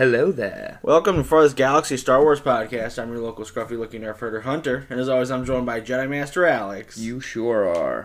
Hello there. Welcome to Farthest Galaxy Star Wars Podcast. I'm your local scruffy-looking nerf herder Hunter, and as always, I'm joined by Jedi Master Alex. You sure are.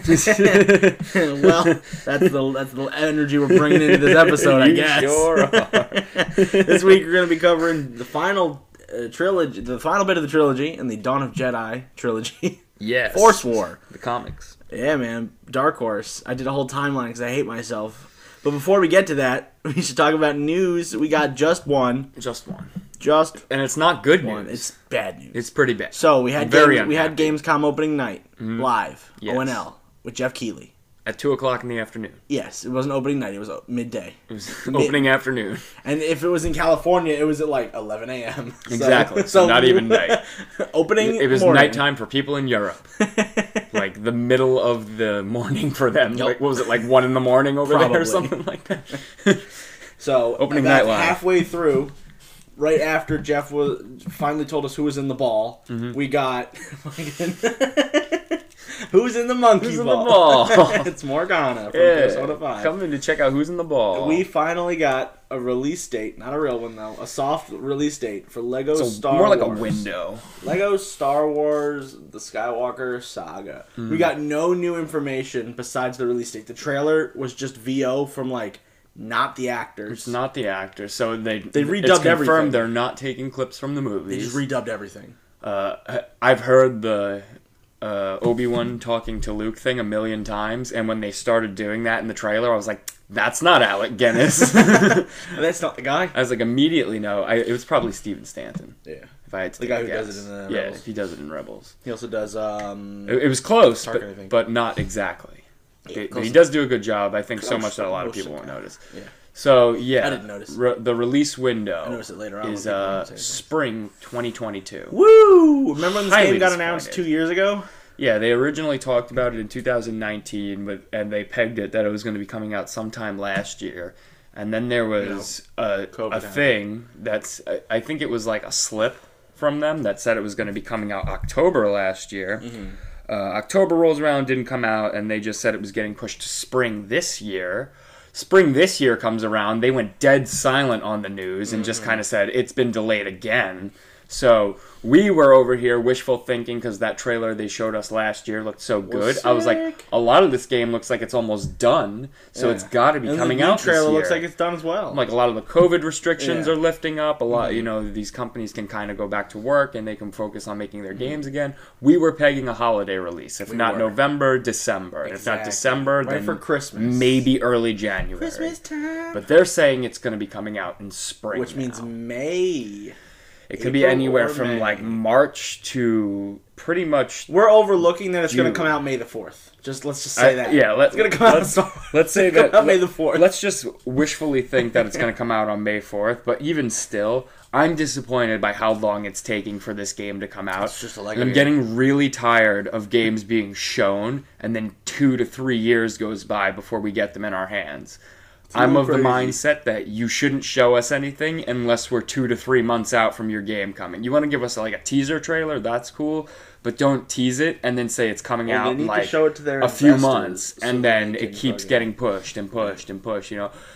Well, that's the energy we're bringing into this episode, I guess. You sure are. This week, we're going to be covering the final trilogy, the final bit of the trilogy, in the Dawn of Jedi trilogy. Yes. Force War. The comics. Yeah, man. Dark Horse. I did a whole timeline because I hate myself. But before we get to that, we should talk about news. We got just one. Just one. Just And it's not good one. news. It's bad news. It's pretty bad. So we had Very Gamescom opening night live, Yes. ONL, with Jeff Keighley. At 2 o'clock in the afternoon. Yes, it wasn't opening night; it was midday. It was opening afternoon. And if it was in California, it was at like 11 a.m. Exactly. So not even night. Opening. It was morning. nighttime for people in Europe. Like the middle of the morning for them. Yep. Like, what was it, like 1 in the morning over there Probably. or something like that? So Opening about night live. halfway through, right after Jeff finally told us who was in the ball, we got who's in the monkey Who's in ball? the ball? It's Morgana from Persona 5. Coming to check out who's in the ball. We finally got a release date, not a real one though, a soft release date for Lego so Star more Wars. like a window. Lego Star Wars: The Skywalker Saga. We got no new information besides the release date. The trailer was just VO from like not the actors. It's not the actors, so they redubbed it's confirmed everything. they're not taking clips from the They movies. just redubbed everything. I've heard the Obi-Wan talking to Luke thing a million times, and when they started doing that in the trailer, I was like, "That's not Alec Guinness." That's not the guy. I was like, immediately, no. It was probably Steven Stanton. Yeah, If I had to the take guy a who guess. does it in Yeah, Rebels. he does it in Rebels. He also does. It was close, Tarkin, I think. but not exactly. Yeah, But close he enough. does do a good job. I think so Close much that a lot of enough. people won't notice. Yeah, So yeah, I didn't notice. The release window I noticed it later on. is when people didn't say spring 2022. Woo! Remember when this Highly game got announced disappointed. 2 years ago? Yeah, they originally talked about it in 2019, and they pegged it that it was going to be coming out sometime last year. And then there was a COVID thing that's, I think it was like a slip from them that said it was going to be coming out October last year. October rolls around, didn't come out, and they just said it was getting pushed to spring this year. Spring this year comes around, they went dead silent on the news and just kind of said it's been delayed again. So we were over here wishful thinking because that trailer they showed us last year looked so good. I was like, sick. a lot of this game looks like it's almost done, so it's got to be And coming the new out trailer this year. looks like it's done as well. Like a lot of the COVID restrictions Yeah. are lifting up. A lot, these companies can kind of go back to work and they can focus on making their games again. We were pegging a holiday release, if not were. November, December. And if not Exactly. December, Right then for Christmas. maybe early January. Christmas time. But they're saying it's going to be coming out in spring, Which means now. May. It could be April anywhere or from May. like March to pretty much. We're overlooking that it's going June. to come out May the 4th. Let's just say that. Yeah, It's going to come out. let's say It's gonna that come out May the 4th. Let's just wishfully think that it's going to come out on May 4th, but even still, I'm disappointed by how long it's taking for this game to come out. It's just a Lego And I'm game. getting really tired of games being shown and then 2 to 3 years goes by before we get them in our hands. I'm of the crazy. mindset that you shouldn't show us anything unless we're 2 to 3 months out from your game coming. You want to give us like a teaser trailer, that's cool, but don't tease it and then say it's coming Well, out they in need to like show it to their a few investors months, so and they then can it keeps plug it. getting pushed and pushed and pushed.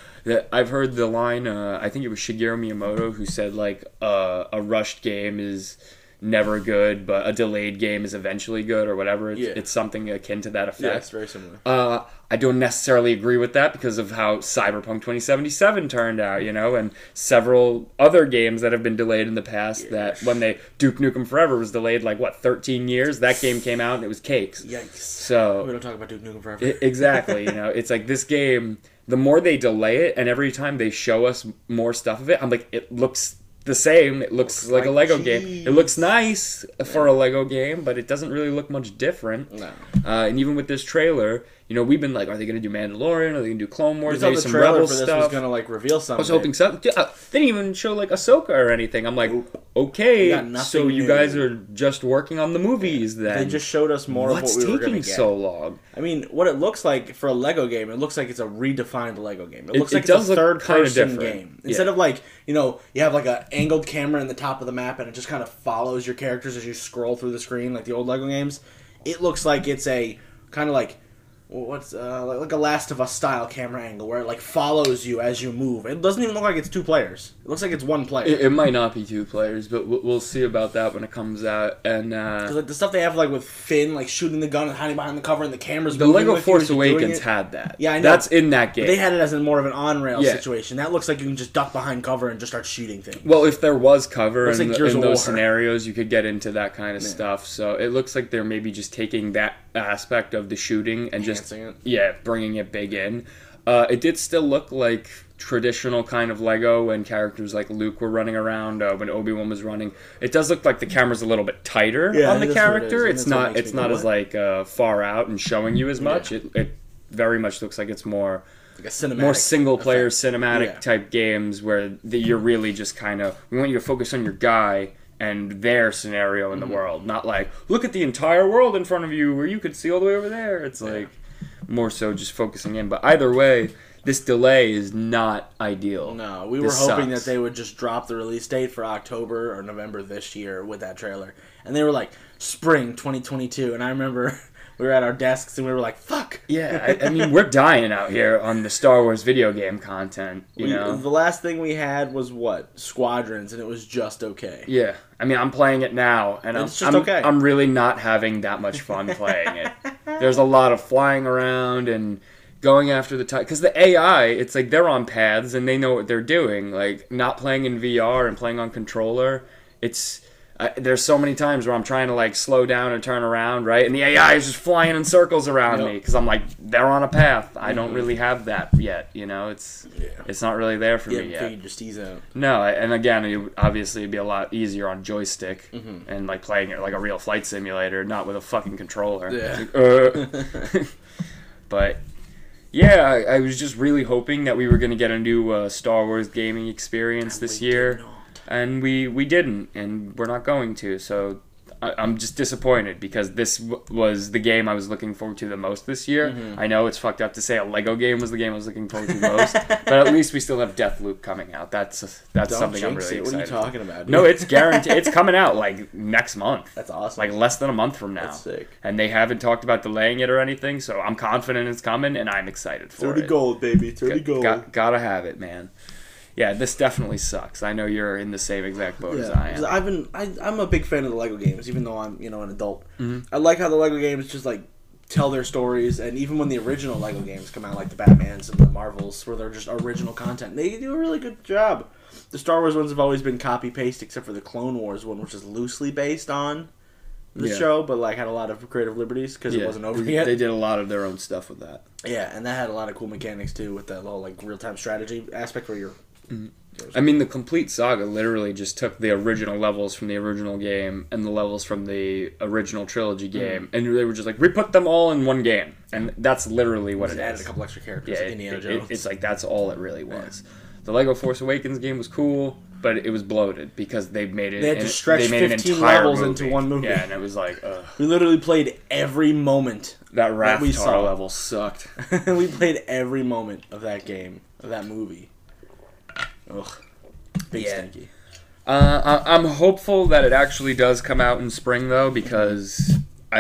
I've heard the line. I think it was Shigeru Miyamoto who said like a rushed game is never good, but a delayed game is eventually good, or whatever. It's something akin to that effect. Yeah, it's very similar. I don't necessarily agree with that because of how Cyberpunk 2077 turned out, and several other games that have been delayed in the past that when Duke Nukem Forever was delayed 13 years, that game came out and it was cakes. Yikes. So We don't talk about Duke Nukem Forever. exactly, it's like this game, the more they delay it and every time they show us more stuff of it, I'm like, it looks the same. It looks like a Lego game. It looks nice for a Lego game, but it doesn't really look much different. No. And even with this trailer, we've been like, are they going to do Mandalorian? Are they going to do Clone We Wars? thought Maybe the some trailer Rebel for this stuff? was going to reveal something. I was hoping so. They didn't even show Ahsoka or anything. I'm like, We okay, got nothing so you new. guys are just working on the movies then. They just showed us more What's of what we were going to taking get. so long? I mean, what it looks like for a Lego game, it looks like it's a redefined Lego game. It looks It like does it's a look kinda third-person different. game. Instead Yeah. of you have an angled camera in the top of the map and it just kind of follows your characters as you scroll through the screen like the old Lego games. It looks like it's a kind of what's like a Last of Us style camera angle where it like follows you as you move. It doesn't even look like it's 2 players. It looks like it's 1 player. It might not be 2 players, but we'll see about that when it comes out. And like the stuff they have like with Finn like shooting the gun and hiding behind the cover and the cameras. The Lego Force Awakens had that. Yeah, I know. That's in that game. They had it as in more of an on-rail situation. That looks like you can just duck behind cover and just start shooting things. Well, if there was cover in, like in those scenarios, you could get into that kind of stuff. So it looks like they're maybe just taking that aspect of the shooting and just bringing it big in. It did still look like traditional kind of Lego when characters like Luke were running around, when Obi-Wan was running. It does look like the camera's a little bit tighter on the character. It's not as like far out and showing you as much. It very much looks like it's more like a cinematic more single-player cinematic type games where you're really just kind of, we want you to focus on your guy and their scenario in the world, not like, look at the entire world in front of you where you could see all the way over there. It's like more so just focusing in. But either way, this delay is not ideal. No, we were hoping that they would just drop the release date for October or November this year with that trailer. And they were like, spring 2022. And I remember we were at our desks and we were like, fuck. Yeah, I mean, we're dying out here on the Star Wars video game content, you know? The last thing we had was, Squadrons, and it was just okay. Yeah. I mean, I'm playing it now, and I'm really not having that much fun playing it. There's a lot of flying around and going after the time, because the AI, it's like they're on paths and they know what they're doing. Like, not playing in VR and playing on controller, it's there's so many times where I'm trying to like slow down and turn around, right, and the AI is just flying in circles around me because I'm like, they're on a path. I don't really have that yet, you know. It's not really there for me yet. You just ease out. No, and again, it would obviously be a lot easier on joystick and like playing it like a real flight simulator, not with a fucking controller. Like, but yeah, I was just really hoping that we were going to get a new Star Wars gaming experience this year. And we didn't, and we're not going to, so I'm just disappointed because this was the game I was looking forward to the most this year. I know it's fucked up to say a Lego game was the game I was looking forward to most, but at least we still have Deathloop coming out. That's something I'm really excited What are you talking about, dude? No, it's guaranteed. It's coming out like next month. That's awesome. Like less than a month from now. That's sick. And they haven't talked about delaying it or anything, so I'm confident it's coming, and I'm excited for 30 it. 30 gold, baby. 30 gold. Gotta have it, man. Yeah, this definitely sucks. I know you're in the same exact boat as I am. I'm a big fan of the Lego games, even though I'm an adult. I like how the Lego games just like tell their stories, and even when the original Lego games come out, like the Batmans and the Marvels, where they're just original content, they do a really good job. The Star Wars ones have always been copy paste, except for the Clone Wars one, which is loosely based on the show, but like had a lot of creative liberties because it wasn't over yet. They did a lot of their own stuff with that. Yeah, and that had a lot of cool mechanics too, with that little like real time strategy aspect where you're. I mean, the complete saga literally just took the original levels from the original game and the levels from the original trilogy game, and they were just like, we put them all in one game, and that's literally what it is. Added a couple extra characters, like Indiana Jones. It's like that's all it really was. The Lego Force Awakens game was cool, but it was bloated because they made it. They had to stretch 15 levels into one movie. Yeah, and it was like, ugh. We literally played every moment. That Rathtar level sucked. We played every moment of that game, of that movie. Ugh. Big stinky. I'm hopeful that it actually does come out in spring, though, because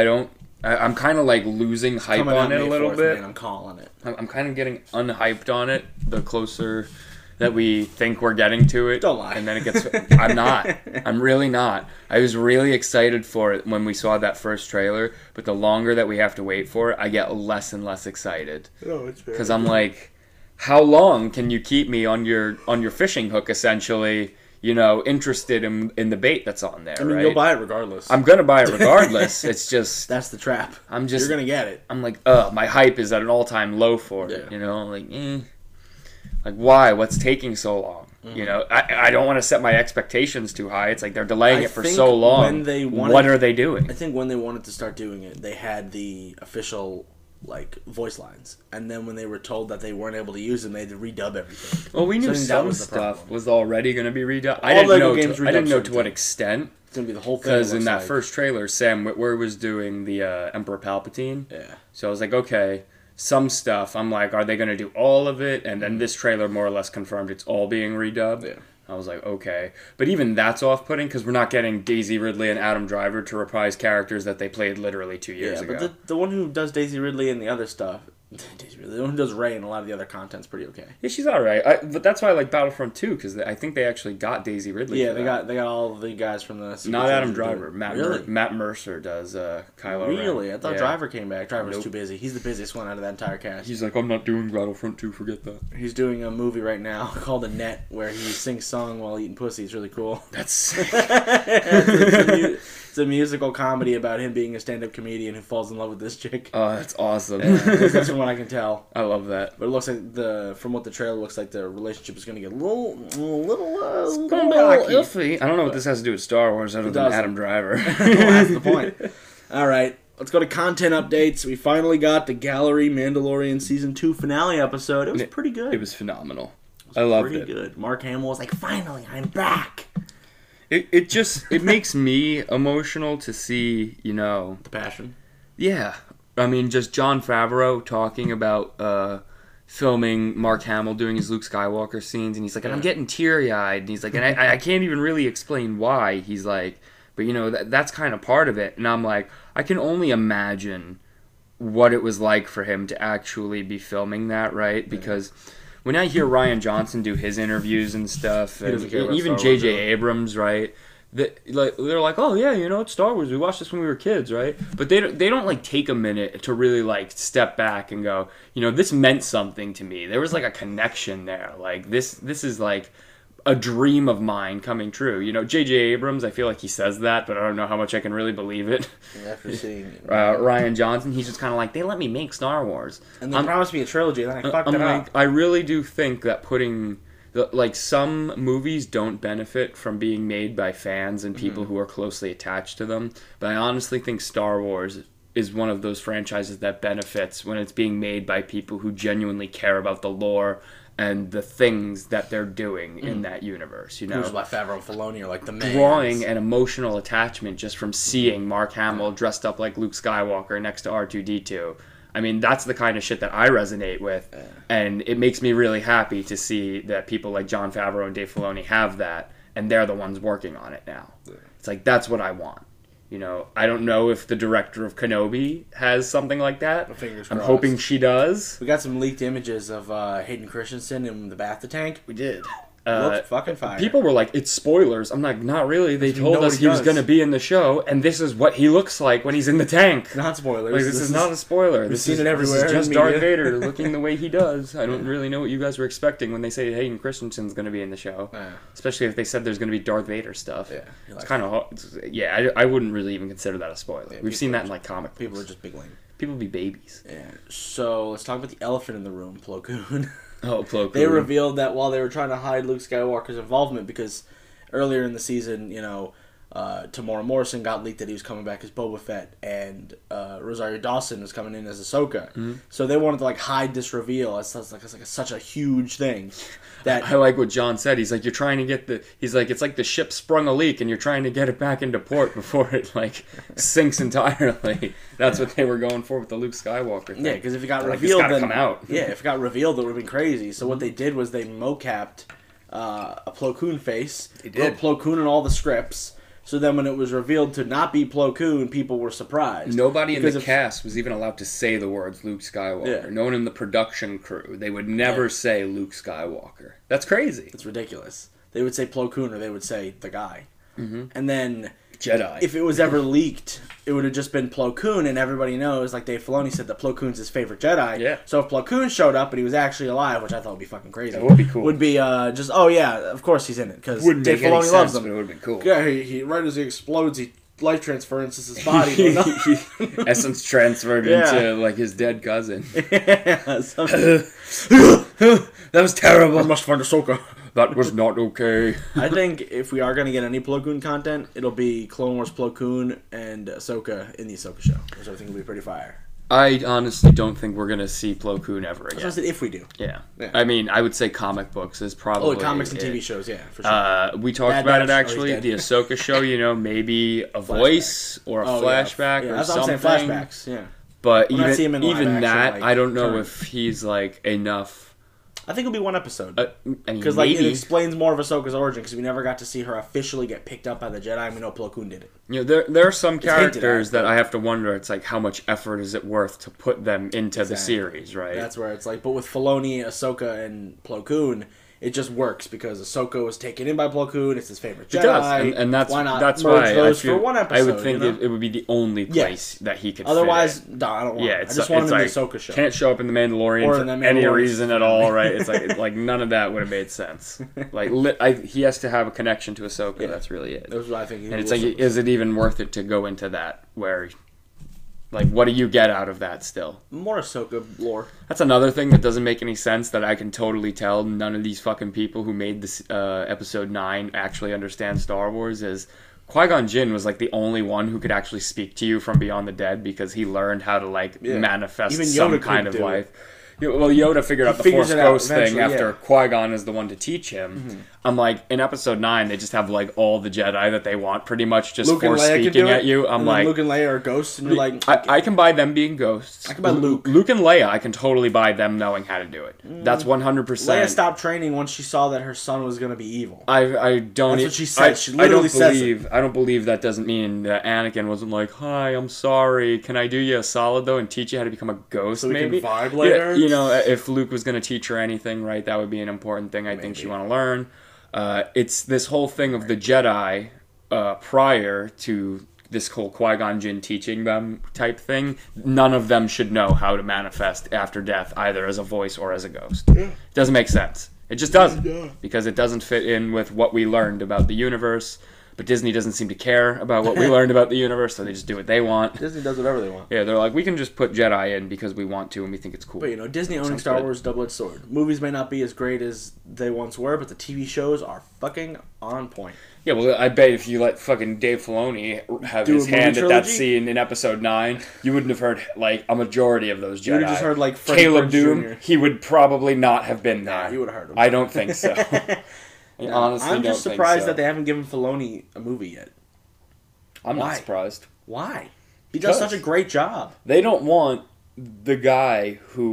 I'm kind of like losing hype on it a little bit. Man, I'm calling it. I'm kind of getting unhyped on it the closer that we think we're getting to it. Don't lie. And then it gets... I'm not. I'm really not. I was really excited for it when we saw that first trailer, but the longer that we have to wait for it, I get less and less excited. Oh, it's fair. Because I'm like, how long can you keep me on your fishing hook, essentially, you know, interested in the bait that's on there, right? You'll buy it regardless. I'm going to buy it regardless. It's just... That's the trap. I'm just... You're going to get it. I'm like, my hype is at an all-time low for it, you know? Like, Like, why? What's taking so long? You know, I don't want to set my expectations too high. It's like they're delaying it for so long. What are they doing? I think when they wanted to start doing it, they had the official... like voice lines, and then when they were told that they weren't able to use them, they had to redub everything. Well, we knew some stuff was already going to be redone. I didn't know to what extent. It's going to be the whole thing. Because in that first trailer, Sam Witwer was doing the Emperor Palpatine. Yeah. So I was like, okay, some stuff. I'm like, are they going to do all of it? And then this trailer more or less confirmed it's all being redubbed. Yeah. I was like, okay. But even that's off-putting because we're not getting Daisy Ridley and Adam Driver to reprise characters that they played literally 2 years ago. But the one who does Daisy Ridley and the other stuff, the one who does Rey and a lot of the other content's pretty okay. Yeah, she's all right. But that's why I like Battlefront 2 because I think they actually got Daisy Ridley. Yeah, they got all the guys from the. Not Adam Driver. Really? Matt Mercer does Kylo Ren. Really? I thought Yeah. Driver came back. Driver's too busy. He's the busiest one out of that entire cast. He's like, I'm not doing Battlefront 2. Forget that. He's doing a movie right now called Annette where he sings song while eating pussy. It's really cool. That's sick. It's a musical comedy about him being a stand-up comedian who falls in love with this chick. Oh, that's awesome. That's from what I can tell. I love that. But it looks like from what the trailer looks like, the relationship is going to get a little iffy. I don't know what this has to do with Star Wars other than Adam Driver. That's the point. All right, let's go to content updates. We finally got the Gallery Mandalorian Season 2 finale episode. It was pretty good. It was phenomenal. I loved it. Pretty good. Mark Hamill was like, finally, I'm back. It makes me emotional to see, The passion. Yeah. I mean, just Jon Favreau talking about filming Mark Hamill doing his Luke Skywalker scenes, and he's like, and I'm getting teary-eyed, and he's like, and I can't even really explain why. He's like, but that's kind of part of it, and I'm like, I can only imagine what it was like for him to actually be filming that, right? Because when I hear Rian Johnson do his interviews and stuff, and even J.J. Abrams, right? They're like, oh yeah, it's Star Wars. We watched this when we were kids, right? But they don't like take a minute to really like step back and go, this meant something to me. There was like a connection there. Like this is like a dream of mine coming true. J.J. Abrams, I feel like he says that, but I don't know how much I can really believe it. After seeing it. Rian Johnson, he's just kind of like, they let me make Star Wars. And they promised me a trilogy, and then I fucked it up. I really do think that putting... some movies don't benefit from being made by fans and people who are closely attached to them. But I honestly think Star Wars is one of those franchises that benefits when it's being made by people who genuinely care about the lore and the things that they're doing in that universe. Who's like Favreau and Filoni are like the main. Drawing an emotional attachment just from seeing Mark Hamill dressed up like Luke Skywalker next to R2-D2. I mean, that's the kind of shit that I resonate with, and it makes me really happy to see that people like Jon Favreau and Dave Filoni have that, and they're the ones working on it now. It's like, that's what I want. I don't know if the director of Kenobi has something like that. Fingers I'm crossed. hoping she does. We got some leaked images of Hayden Christensen in the Bacta tank. We did. Looked fucking fire. People were like, it's spoilers. I'm like, not really. They told us he was going to be in the show, and this is what he looks like when he's in the tank. Not spoilers. Like, this is not a spoiler. We've seen it everywhere. This is just Darth Vader looking the way he does. I don't really know what you guys were expecting when they say Hayden Christensen's going to be in the show. Especially if they said there's going to be Darth Vader stuff. Yeah. It's kind of hard. Yeah, I wouldn't really even consider that a spoiler. We've seen that in like comic books. People are just big lame. People be babies. Yeah. So let's talk about the elephant in the room, Plo Koon. Oh, Plo Koon. They revealed that while they were trying to hide Luke Skywalker's involvement, because earlier in the season, Tamora Morrison got leaked that he was coming back as Boba Fett, and Rosario Dawson was coming in as Ahsoka. Mm-hmm. So they wanted to like hide this reveal. It's like such a huge thing. That I like what John said. He's like, you're trying to get he's like, it's like the ship sprung a leak and you're trying to get it back into port before it like sinks entirely. That's what they were going for with the Luke Skywalker thing. Yeah, because if it got revealed, then come out. Yeah, if it got revealed, it would have been crazy. So what they did was they mocapped a Plo Koon face. They did. Plo Koon in all the scripts. So then when it was revealed to not be Plo Koon, people were surprised. Nobody in the cast was even allowed to say the words Luke Skywalker. Yeah. No one in the production crew. They would never say Luke Skywalker. That's crazy. It's ridiculous. They would say Plo Koon or they would say the guy. Mm-hmm. And then Jedi. If it was ever leaked, it would have just been Plo Koon, and everybody knows, like Dave Filoni said, that Plo Koon's his favorite Jedi. Yeah. So if Plo Koon showed up and he was actually alive, which I thought would be fucking crazy. That would be cool. Would be just, oh yeah, of course he's in it, because Dave Filoni loves him. But it would have been cool. Yeah, he right as he explodes, he life transferences his body. Essence transferred into, like, his dead cousin. Yeah, that was terrible. I must find Ahsoka. That was not okay. I think if we are going to get any Plo Koon content, it'll be Clone Wars Plo Koon and Ahsoka in the Ahsoka show, which I think will be pretty fire. I honestly don't think we're going to see Plo Koon ever again. I said if we do. Yeah. I mean, I would say comic books is probably... Oh, comics and TV shows, yeah, for sure. We talked about it, actually. The Ahsoka show, maybe a voice or a flashback or that's something. I'm saying, flashbacks, yeah. But even that, I don't know if he's, like, enough I think it'll be one episode. I mean, Because like it explains more of Ahsoka's origin, because we never got to see her officially get picked up by the Jedi, and we know Plo Koon did it. You know, there are some characters at, that I have to wonder. It's like, how much effort is it worth to put them into the series, right? That's where it's like, but with Filoni, Ahsoka, and Plo Koon, it just works because Ahsoka was taken in by Plo Koon. It's his favorite Jedi. It does, and that's why not that's merge why those I feel, for one episode. I would think you know? it would be the only place that he could. Otherwise, fit in. no, I don't want. Yeah, I just want him in the Ahsoka show. Can't show up in the Mandalorian Or for in the any Mandalorian reason at all, right? It's like none of that would have made sense. Like he has to have a connection to Ahsoka. Yeah. That's really it. That's what I think. And it's like, is it even worth it to go into that? Where, like, what do you get out of that still? More Ahsoka lore. That's another thing that doesn't make any sense that I can totally tell none of these fucking people who made this episode 9 actually understand Star Wars is Qui-Gon Jinn was like the only one who could actually speak to you from beyond the dead because he learned how to like manifest Even some Yoda kind of could do life. Well, Yoda figured out the Force Ghost thing after yeah. Qui-Gon is the one to teach him. Mm-hmm. I'm like, in episode 9, they just have like all the Jedi that they want pretty much just Luke Force speaking at you. I'm like, Luke and Leia are ghosts, and you're like, I can buy them being ghosts. I can buy Luke. Luke and Leia, I can totally buy them knowing how to do it. That's 100%. Leia stopped training once she saw that her son was going to be evil. I don't. That's what she said. She literally says it. I don't believe that doesn't mean that Anakin wasn't like, "Hi, I'm sorry. Can I do you a solid though and teach you how to become a ghost?" So we maybe can vibe later. You know, if Luke was going to teach her anything, right, that would be an important thing. I think she want to learn. It's this whole thing of the Jedi prior to this whole Qui-Gon Jinn teaching them type thing. None of them should know how to manifest after death, either as a voice or as a ghost. It doesn't make sense. It just doesn't, because it doesn't fit in with what we learned about the universe. But Disney doesn't seem to care about what we learned about the universe, so they just do what they want. Disney does whatever they want. Yeah, they're like, we can just put Jedi in because we want to and we think it's cool. But, you know, Disney owning Star Wars, double-edged sword. Movies may not be as great as they once were, but the TV shows are fucking on point. Yeah, well, I bet if you let fucking Dave Filoni have his hand at that scene in Episode 9, you wouldn't have heard, like, a majority of those Jedi. You would have just heard, like, Freddie Caleb Prinze Doom, Jr. He would probably not have been there. Nah, you would have heard him. I don't think so. Honestly, I'm just surprised that they haven't given Filoni a movie yet. I'm not surprised. Why? He does such a great job. They don't want the guy who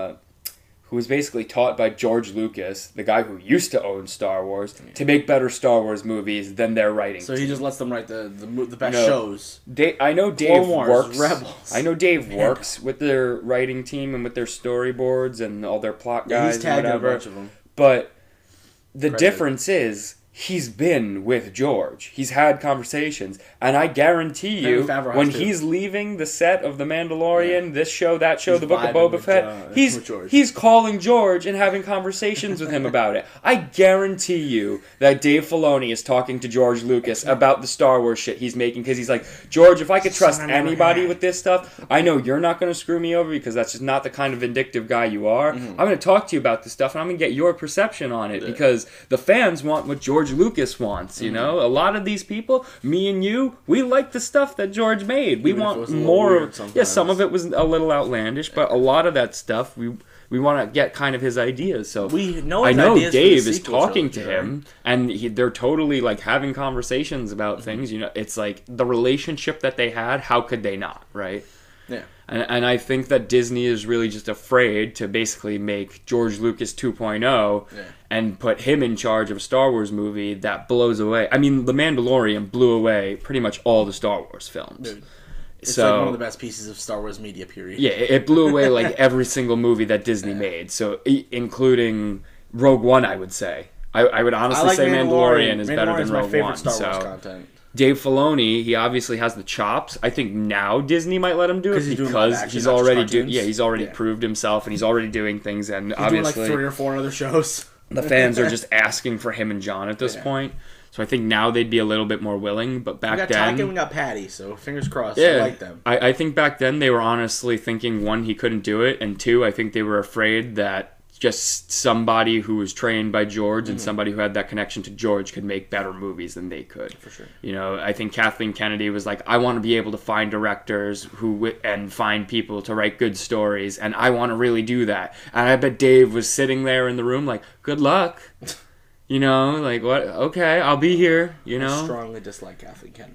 was basically taught by George Lucas, the guy who used to own Star Wars, to make better Star Wars movies than their writing. So he just lets them write the best shows. I know Dave works. Rebels. I know Dave works with their writing team and with their storyboards and all their plot guys he's and tagged whatever. a bunch of them. But the difference is, he's been with George. He's had conversations. And I guarantee you, when he's leaving the set of The Mandalorian, this show, that show, The Book of Boba Fett, he's calling George and having conversations with him about it. I guarantee you that Dave Filoni is talking to George Lucas about the Star Wars shit he's making, because he's like, George, if I could trust anybody with this stuff, I know you're not going to screw me over because that's just not the kind of vindictive guy you are. I'm going to talk to you about this stuff and I'm going to get your perception on it, because the fans want what George Lucas wants, you know? A lot of these people, me and you, we like the stuff that George made. We want more. Yeah, some of it was a little outlandish, but a lot of that stuff, we want to get kind of his ideas. So I know Dave is talking to him, and they're totally like having conversations about things. You know, it's like the relationship that they had. How could they not, right? Yeah. And I think that Disney is really just afraid to basically make George Lucas 2.0 and put him in charge of a Star Wars movie that blows away. I mean, The Mandalorian blew away pretty much all the Star Wars films. Dude, it's like one of the best pieces of Star Wars media, period. Yeah, it blew away like every single movie that Disney made, so including Rogue One, I would say. I would honestly say Mandalorian is better than Rogue One. my favorite Star Wars content. Dave Filoni, he obviously has the chops. I think now Disney might let him do it because he's already proved himself and he's already doing things, and he's obviously doing like 3 or 4 other shows. The fans are just asking for him and John at this point. So I think now they'd be a little bit more willing, but back then... We got Taika and we got Patty, so fingers crossed. I like them. I think back then they were honestly thinking, 1, he couldn't do it, and 2, I think they were afraid that just somebody who was trained by George and somebody who had that connection to George could make better movies than they could. For sure. You know, I think Kathleen Kennedy was like, I want to be able to find directors and find people to write good stories, and I want to really do that. And I bet Dave was sitting there in the room like, good luck. You know, like, what? Okay, I'll be here, you know? I strongly dislike Kathleen Kennedy.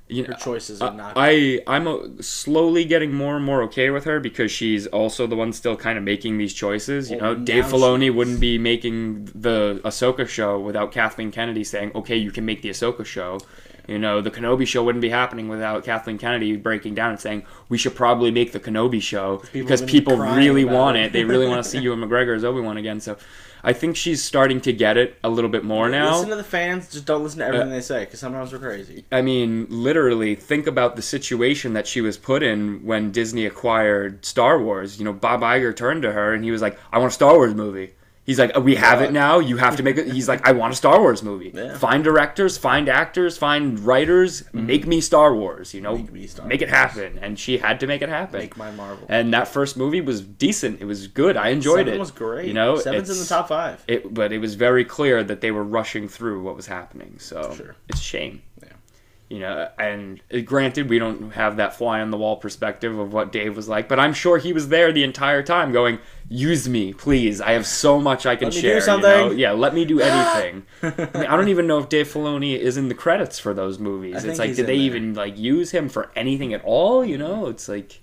You Her know, choices are not. I'm slowly getting more and more okay with her because she's also the one still kind of making these choices. You Well, know, now Dave she Filoni is. wouldn't be making the Ahsoka show without Kathleen Kennedy saying, "Okay, you can make the Ahsoka show." You know, the Kenobi show wouldn't be happening without Kathleen Kennedy breaking down and saying, "We should probably make the Kenobi show because have been people crying really about want it." it. They really want to see Ewan McGregor as Obi-Wan again." So, I think she's starting to get it a little bit more now. Listen to the fans. Just don't listen to everything they say, because sometimes we're crazy. I mean, literally, think about the situation that she was put in when Disney acquired Star Wars. You know, Bob Iger turned to her and he was like, "I want a Star Wars movie." He's like, "We have it now. You have to make it." He's like, "I want a Star Wars movie. Yeah. Find directors, find actors, find writers. Make me Star Wars. You know, Make me Star make it Wars. happen." And she had to make it happen. Make my Marvel. And that first movie was decent. It was good. I enjoyed 7 it. was great. You know, 7's in the top 5. But it was very clear that they were rushing through what was happening. So Sure. it's a shame. Yeah. You know, and granted, we don't have that fly on the wall perspective of what Dave was like, but I'm sure he was there the entire time going, "Use me, please. I have so much I can Let me share." do something. You know? Yeah, let me do anything. I mean, I don't even know if Dave Filoni is in the credits for those movies. I think It's like, he's did in they there. even like use him for anything at all? You know, it's like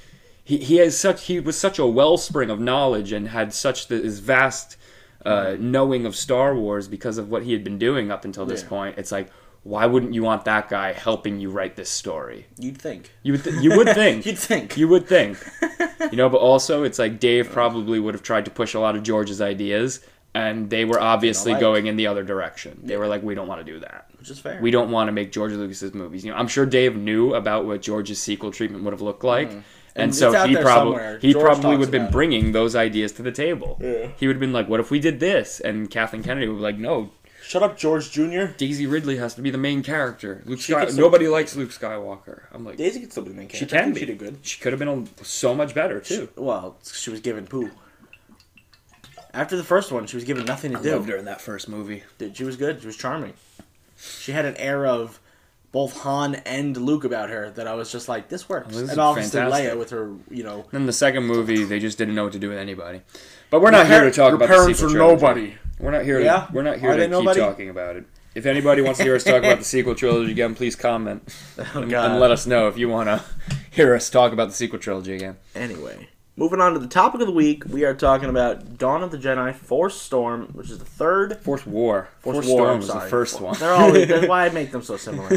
he was such a wellspring of knowledge and had such this vast knowing of Star Wars because of what he had been doing up until this Yeah. point. It's like, why wouldn't you want that guy helping you write this story? You'd think. You would think. You'd think. You would think. You know, but also it's like Dave probably would have tried to push a lot of George's ideas, and they were obviously like. going in the other direction. They were like, "We don't want to do that. Which is fair. We don't want to make George Lucas's movies." You know, I'm sure Dave knew about what George's sequel treatment would have looked like. And And so it's out he there probably somewhere. he George probably talks would have been about it. bringing those ideas to the table. Yeah. He would have been like, "What if we did this?" And Kathleen Kennedy would be like, "No, Shut up, George Jr. Daisy Ridley has to be the main character. She could still- Nobody likes Luke Skywalker." I'm like, Daisy could still be the main she character. I can think be. She did good. She could have been so much better too. Well, she was given poo. After the first one, she was given nothing to I do. loved her in that first movie. Dude, she was good. She was charming. She had an air of both Han and Luke about her that I was just like, this works. This is And obviously fantastic. Leia with her, you know. Then the second movie, they just didn't know what to do with anybody. But we're not here to talk about the sequel trilogy. We're not here. Yeah? We're not here Are to they keep nobody? talking about it. If anybody wants to hear us talk about the sequel trilogy again, please comment and God. let us know if you want to hear us talk about the sequel trilogy again. Anyway, moving on to the topic of the week, we are talking about Dawn of the Jedi, Force Storm, which is the third. Force War. Force Storm War, was the sorry. first one. They're always, that's why I make them so similar.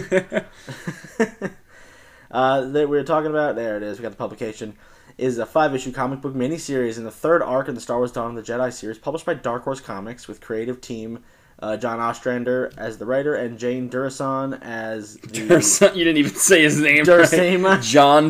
That we're talking about, there it is, we got the publication, is a 5-issue comic book miniseries in the third arc in the Star Wars Dawn of the Jedi series, published by Dark Horse Comics, with creative team John Ostrander as the writer and Jane Durson as the... You didn't even say his name Dursema. right. John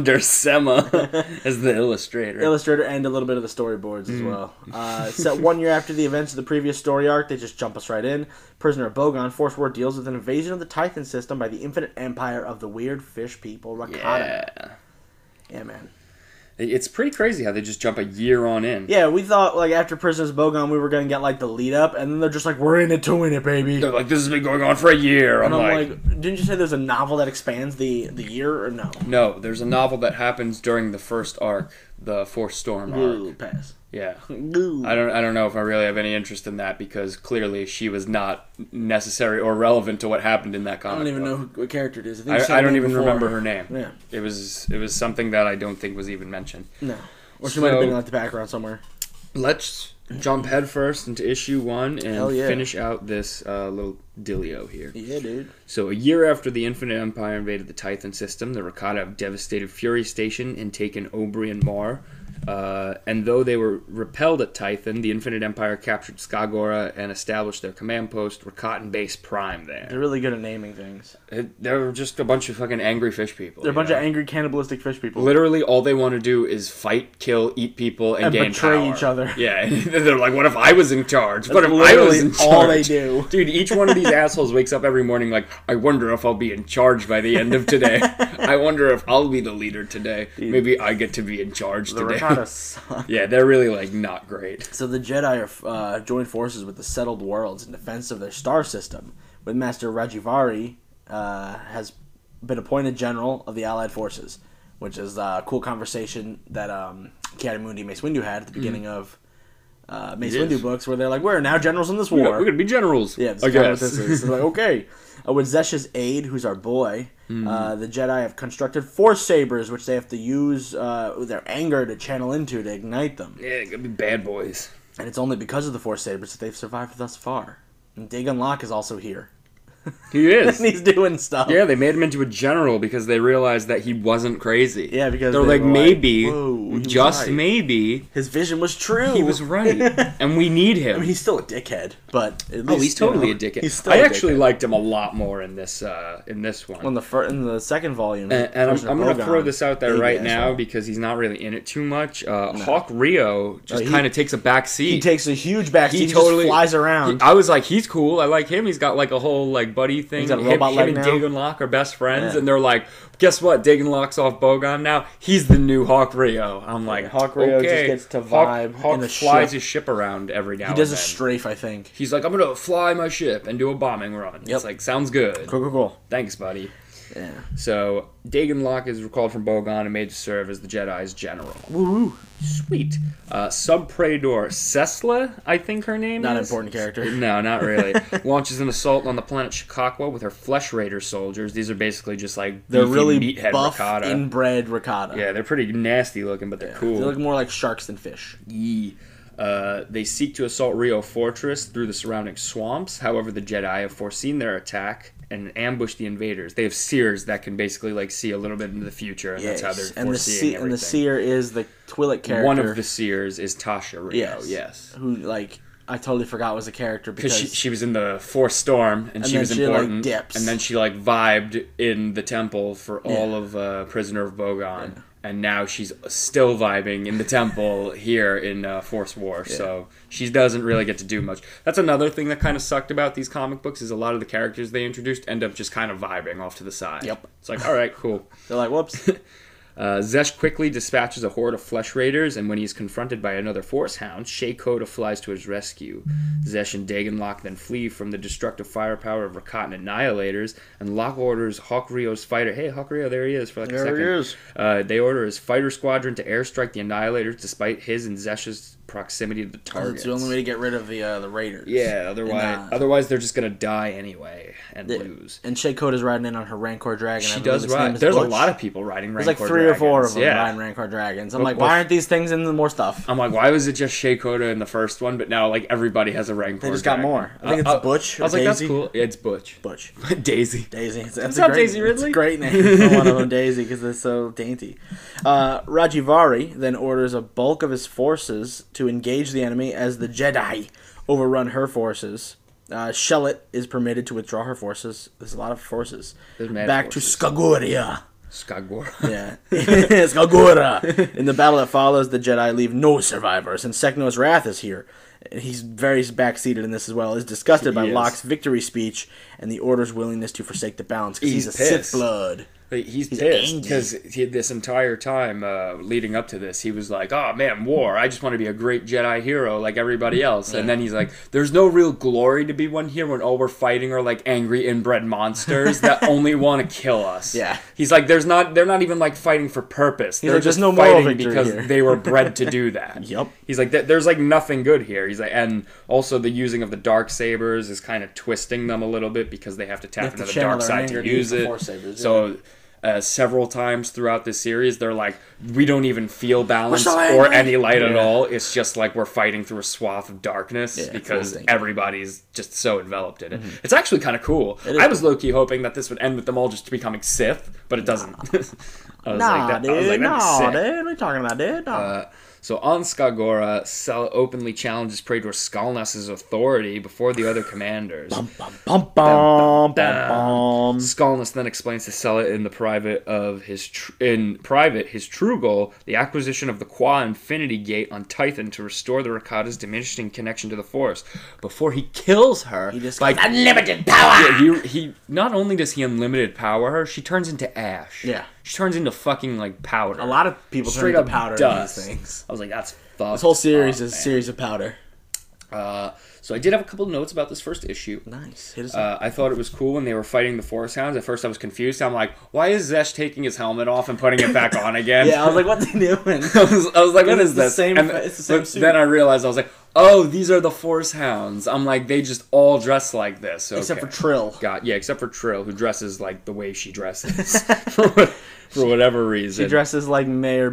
Dursema as the illustrator. illustrator and a little bit of the storyboards as well. Set 1 year after the events of the previous story arc, they just jump us right in. Prisoner of Bogon, Force War deals with an invasion of the Titan system by the Infinite Empire of the weird fish people, Rakata. Yeah, man. It's pretty crazy how they just jump a year on in. Yeah, we thought, like, after Prisoners of Bogon, we were going to get, like, the lead-up, and then they're just like, we're in it to win it, baby. They're like, this has been going on for a year. And I'm I'm like, like, didn't you say there's a novel that expands the year, or no? no, there's a novel that happens during the first arc, the Force Storm arc. Ooh, pass. Yeah. Ooh. I don't know if I really have any interest in that because clearly she was not necessary or relevant to what happened in that I comic. don't even book. know what character it is. think you said I her don't name even before. remember her name. Yeah. It was something that I don't think was even mentioned. No. Or she might have been in, So- like, the background somewhere. Let's jump headfirst into issue 1 Hell and yeah. finish out this little dealio here. Yeah, dude. So, a year after the Infinite Empire invaded the Titan system, the Rakata have devastated Fury Station and taken Oberyn Mar. And though they were repelled at Titan, the Infinite Empire captured Skagora and established their command post, Rakatan Base Prime, there. They're really good at naming things. They're just a bunch of fucking angry fish people. They're a you bunch know? of angry cannibalistic fish people. Literally, all they want to do is fight, kill, eat people, and gain betray power. each other. Yeah, they're like, what if I was in charge? What That's if I was literally in charge? all they do. Dude, each one of these assholes wakes up every morning like, I wonder if I'll be in charge by the end of today. I wonder if I'll be the leader today. Maybe I get to be in charge The today. Rakata suck. Yeah, they're really, like, not great. So the Jedi are joined forces with the settled worlds in defense of their star system, with Master Rajivari has been appointed general of the Allied forces, which is a cool conversation that Ki-Adi Mundi and Mace Windu had at the beginning of Mace It Windu is. books, where they're like, we're now generals in this We're war. going to be generals. Yeah, that's I kind of what guess. this is. It's like, okay. With Zesh's aide, who's our boy, the Jedi have constructed Force Sabers, which they have to use their anger to channel into to ignite them. Yeah, going to be bad boys. And it's only because of the Force Sabers that they've survived thus far. And Dagon Locke is also here. He is. And he's doing stuff. Yeah, they made him into a general because they realized that he wasn't crazy. Yeah, because they're they like, were maybe, whoa, he was just right. maybe, His vision was true. he was right, and we need him. I mean, he's still a dickhead, but at least, oh, he's totally you know, a dickhead. He's still I a actually dickhead. liked him a lot more in this one. in the second volume. And I'm going to throw this out there Baby right asshole. now because he's not really in it too much. Hawk Rio just kind of takes a back seat. He takes a huge backseat. He totally just flies around. I was like, he's cool. I like him. He's got like a whole like buddy thing. He's got a robot leg him and now. Dagon Locke are best friends, Yeah. and they're like, guess what? Dagon Locke's off Bogon now. He's the new Hawk Rio. I'm like, Hawk Rio okay. just gets to Hawk, vibe Hawk in a flies ship. his ship around every now He does a and then. strafe, I think. He's like, I'm gonna fly my ship and do a bombing run. Yep. It's like, sounds good. Cool. Thanks, buddy. Yeah. So Dagon Locke is recalled from Bogon and made to serve as the Jedi's general. Woo. Sweet. Sub-Praetor Sesla, I think her name Not an is. important character. No, not really. Launches an assault on the planet Shikakwa with her Flesh Raider soldiers. These are basically just like They're beefy really meathead buff, ricotta. inbred ricotta. Yeah, they're pretty nasty looking, but they're cool. They look more like sharks than fish. Yee. They seek to assault Rio Fortress through the surrounding swamps. However, the Jedi have foreseen their attack and ambush the invaders. They have seers that can basically like see a little bit into the future, and that's how they're and foreseeing and the everything. seer is the Twi'lek character. One of the seers is Tasha Rio. Yes. Who, like, I totally forgot was a character Because because she was in the Force Storm, and she then was she, like, important. dips. And then she like vibed in the temple for all of Prisoner of Bogon, and now she's still vibing in the temple here in Force War. So she doesn't really get to do much. That's another thing that kind of sucked about these comic books is a lot of the characters they introduced end up just kind of vibing off to the side. Yep. It's like, all right, cool. they're like, whoops. Zesh quickly dispatches a horde of Flesh Raiders, and when he is confronted by another Force Hound, Shea Coda flies to his rescue. Zesh and Dagon Locke then flee from the destructive firepower of Rakatan Annihilators, and Locke orders Hawk Rio's fighter... Hey, Hawk Rio, there he is for like a second. There he is. They order his fighter squadron to airstrike the Annihilators despite his and Zesh's proximity to the targets. It's the only way to get rid of the Raiders. Yeah, otherwise they're just going to die anyway and lose. And Shea Coda's riding in on her Rancor Dragon. She I believe does its name ride. is There's a Butch. lot of people riding Rancor There's like 3 or 4 of them Yeah. riding Rancor Dragons. I'm But- like, but- why aren't these things in the more stuff? I'm like, why was it just Shea Coda in the first one, but now like everybody has a Rancor? They just got dragon? more. I think it's Butch I was or like, that's Daisy. cool. Yeah, it's Butch. Butch. Daisy. Daisy. That's What's a up, great, Daisy Ridley? It's a great name for one of them, Daisy, because they're so dainty. Rajivari then orders a bulk of his forces to engage the enemy as the Jedi overrun her forces. Shellet is permitted to withdraw her forces. There's a lot of forces. There's mad Back forces. to Skagoria. Skagor. Yeah. Skagora. In the battle that follows, the Jedi leave no survivors, and Sekno's Wrath is here. He's very backseated in this as well. He's disgusted by He is. Locke's victory speech and the Order's willingness to forsake the balance because he's He's a Sith pissed. blood. He's pissed angry. because this entire time leading up to this, he was like, "Oh man, war! I just want to be a great Jedi hero like everybody else." And then he's like, "There's no real glory to be won here when all we're fighting are like angry inbred monsters that only want to kill us." Yeah. He's like, "They're not even like fighting for purpose. They're like, just "There's no moral fighting victory because here." they were bred to do that." Yup. He's like, "There's like nothing good here." He's like, and also the using of the dark sabers is kind of twisting them a little bit because they have to tap have to into the channel dark their side anger to to use use the it. Force sabers, So several times throughout this series, they're like, we don't even feel balance so or angry. any light at Yeah. all. It's just like we're fighting through a swath of darkness Yeah, because full stinking. everybody's just so enveloped in it. It's actually kind of cool. is I was low-key hoping that this would end with them all just becoming Sith, but it doesn't. I was like, that'd be sick. dude. What are you talking about, dude? No. So on Skagora, Sel openly challenges Praetor Skalnas's authority before the other commanders. Bum, bum, bum, bum. Skalnas then explains to Sella in private his true goal, the acquisition of the Qua Infinity Gate on Tython to restore the Rakata's diminishing connection to the Force. Before he kills her, He just like goes, unlimited power! yeah, he not only does he unlimited power her, she turns into ash. Yeah. She turns into fucking like powder. A lot of people turn Straight into up powder in dust. these things. I was like, that's fucked. This whole series up, is a man. series of powder. So I did have a couple of notes about this first issue. Nice. Hit us up. I thought it was cool when they were fighting the Force Hounds. At first I was confused. I'm like, why is Zesh taking his helmet off and putting it back on again? Yeah, I was like, what's he doing? I was like, what it's is the this? same- And it's the same but suit. then I realized, I was like, oh, these are the Force Hounds. I'm like, they just all dress like this. Okay. Except for Trill. Except for Trill, who dresses like the way she dresses. For whatever reason. She dresses like Mayor